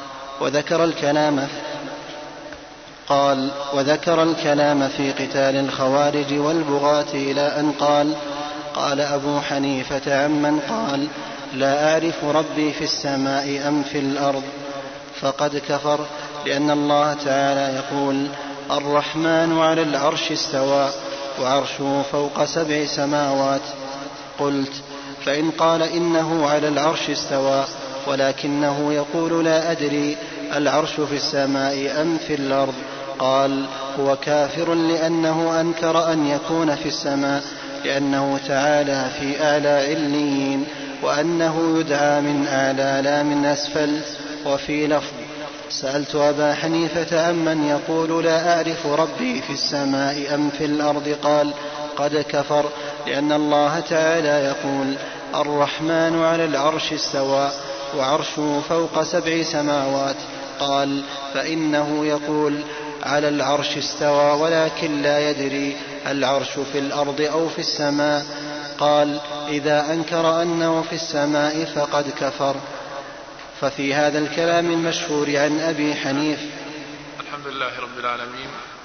وذكر الكلام في قتال الخوارج والبغاة إلى أن قال أبو حنيفة عمن قال: لا أعرف ربي في السماء أم في الأرض فقد كفر، لأن الله تعالى يقول: الرحمن على العرش استوى وعرشه فوق 7 سماوات. قلت: فإن قال إنه على العرش استوى ولكنه يقول لا أدري العرش في السماء أم في الأرض، قال: هو كافر، لأنه أنكر أن يكون في السماء، لأنه تعالى في أعلى عليين، وأنه يدعى من أعلى لا من أسفل. وفي لفظ: سألت أبا حنيفة عمن يقول لا أعرف ربي في السماء أم في الأرض، فقد كفر، لأن الله تعالى يقول: الرحمن على العرش استوى وعرشه فوق 7 سماوات. قال: فإنه يقول على العرش استوى ولكن لا يدري العرش في الأرض أو في السماء. قال: إذا أنكر أنه في السماء فقد كفر. ففي هذا الكلام المشهور عن أبي حنيف. الحمد لله رب العالمين،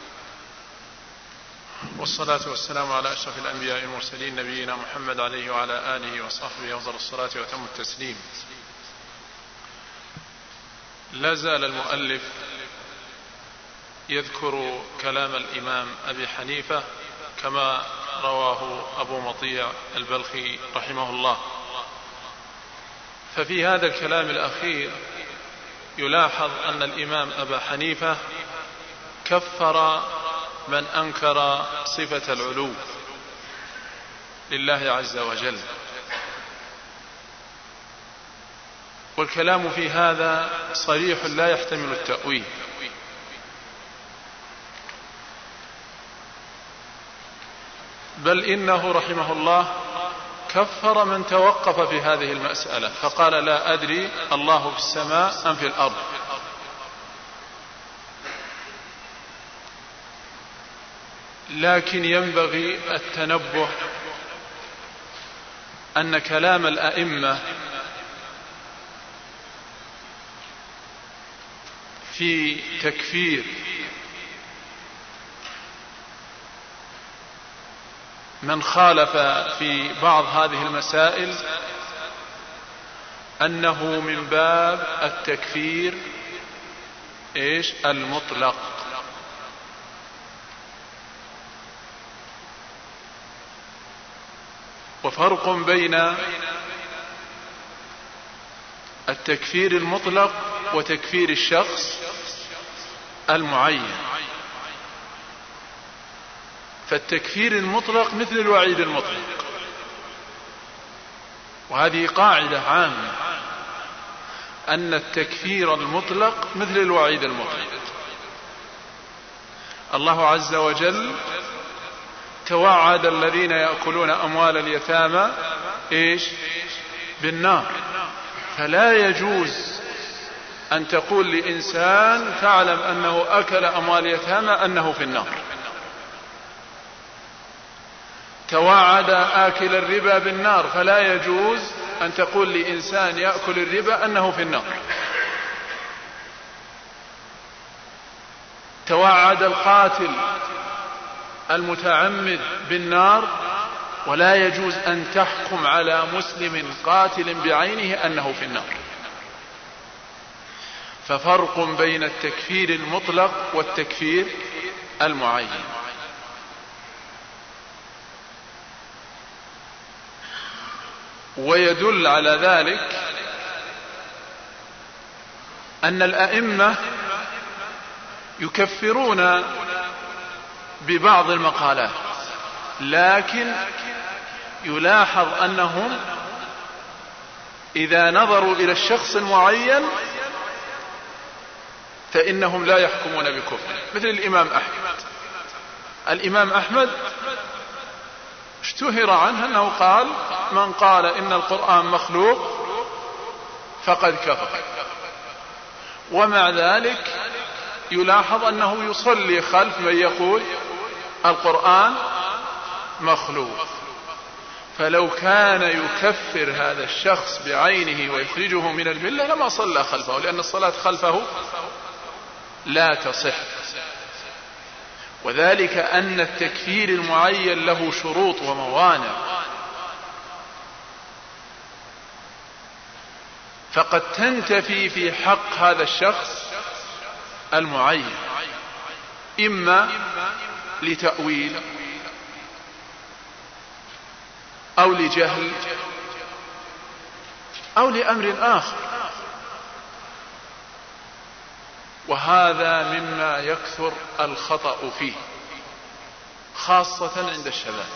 والصلاة والسلام على أشرف الأنبياء والمرسلين نبينا محمد عليه وعلى آله وصحبه أفضل الصلاة وأتم التسليم. لا زال المؤلف يذكر كلام الإمام أبي حنيفة كما رواه أبو مطيع البلخي رحمه الله. ففي هذا الكلام الأخير يلاحظ أن الإمام أبا حنيفة كفر من أنكر صفة العلو لله عز وجل، والكلام في هذا صريح لا يحتمل التأويل. بل إنه رحمه الله كفر من توقف في هذه المسألة فقال: لا أدري الله في السماء أم في الأرض. لكن ينبغي التنبه أن كلام الأئمة في تكفير من خالف في بعض هذه المسائل أنه من باب التكفير المطلق. وفرق بين التكفير المطلق وتكفير الشخص المعين. فالتكفير المطلق مثل الوعيد المطلق، وهذه قاعدة عامة أن التكفير المطلق مثل الوعيد المطلق. الله عز وجل توعد الذين يأكلون أموال اليتامى بالنار. فلا يجوز أن تقول لإنسان تعلم أنه أكل أموال اليتامى أنه في النار. توعد آكل الربا بالنار، فلا يجوز أن تقول لإنسان يأكل الربا أنه في النار. توعد القاتل المتعمد بالنار، ولا يجوز أن تحكم على مسلم قاتل بعينه أنه في النار. ففرق بين التكفير المطلق والتكفير المعين. ويدل على ذلك أن الأئمة يكفرون ببعض المقالات، لكن يلاحظ أنهم إذا نظروا إلى الشخص المعين فإنهم لا يحكمون بكفر. مثل الإمام أحمد. الإمام أحمد اشتهر عنه أنه قال: من قال إن القرآن مخلوق فقد كفر. ومع ذلك يلاحظ أنه يصلي خلف من يقول القرآن مخلوق. فلو كان يكفر هذا الشخص بعينه ويخرجه من الملة لما صلى خلفه، لأن الصلاة خلفه لا تصح. وذلك أن التكفير المعين له شروط وموانع، فقد تنتفي في حق هذا الشخص المعين، إما لتأويل أو لجهل أو لأمر آخر. وهذا مما يكثر الخطأ فيه، خاصة عند الشباب.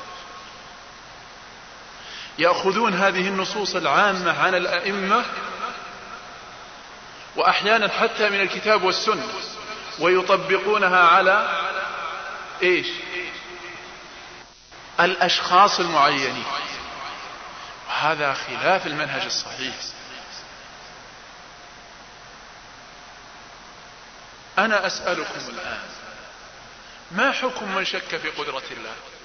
يأخذون هذه النصوص العامة عن الأئمة وأحيانا حتى من الكتاب والسنة ويطبقونها على الأشخاص المعينين، وهذا خلاف المنهج الصحيح. أنا أسألكم الآن، ما حكم من شك في قدرة الله؟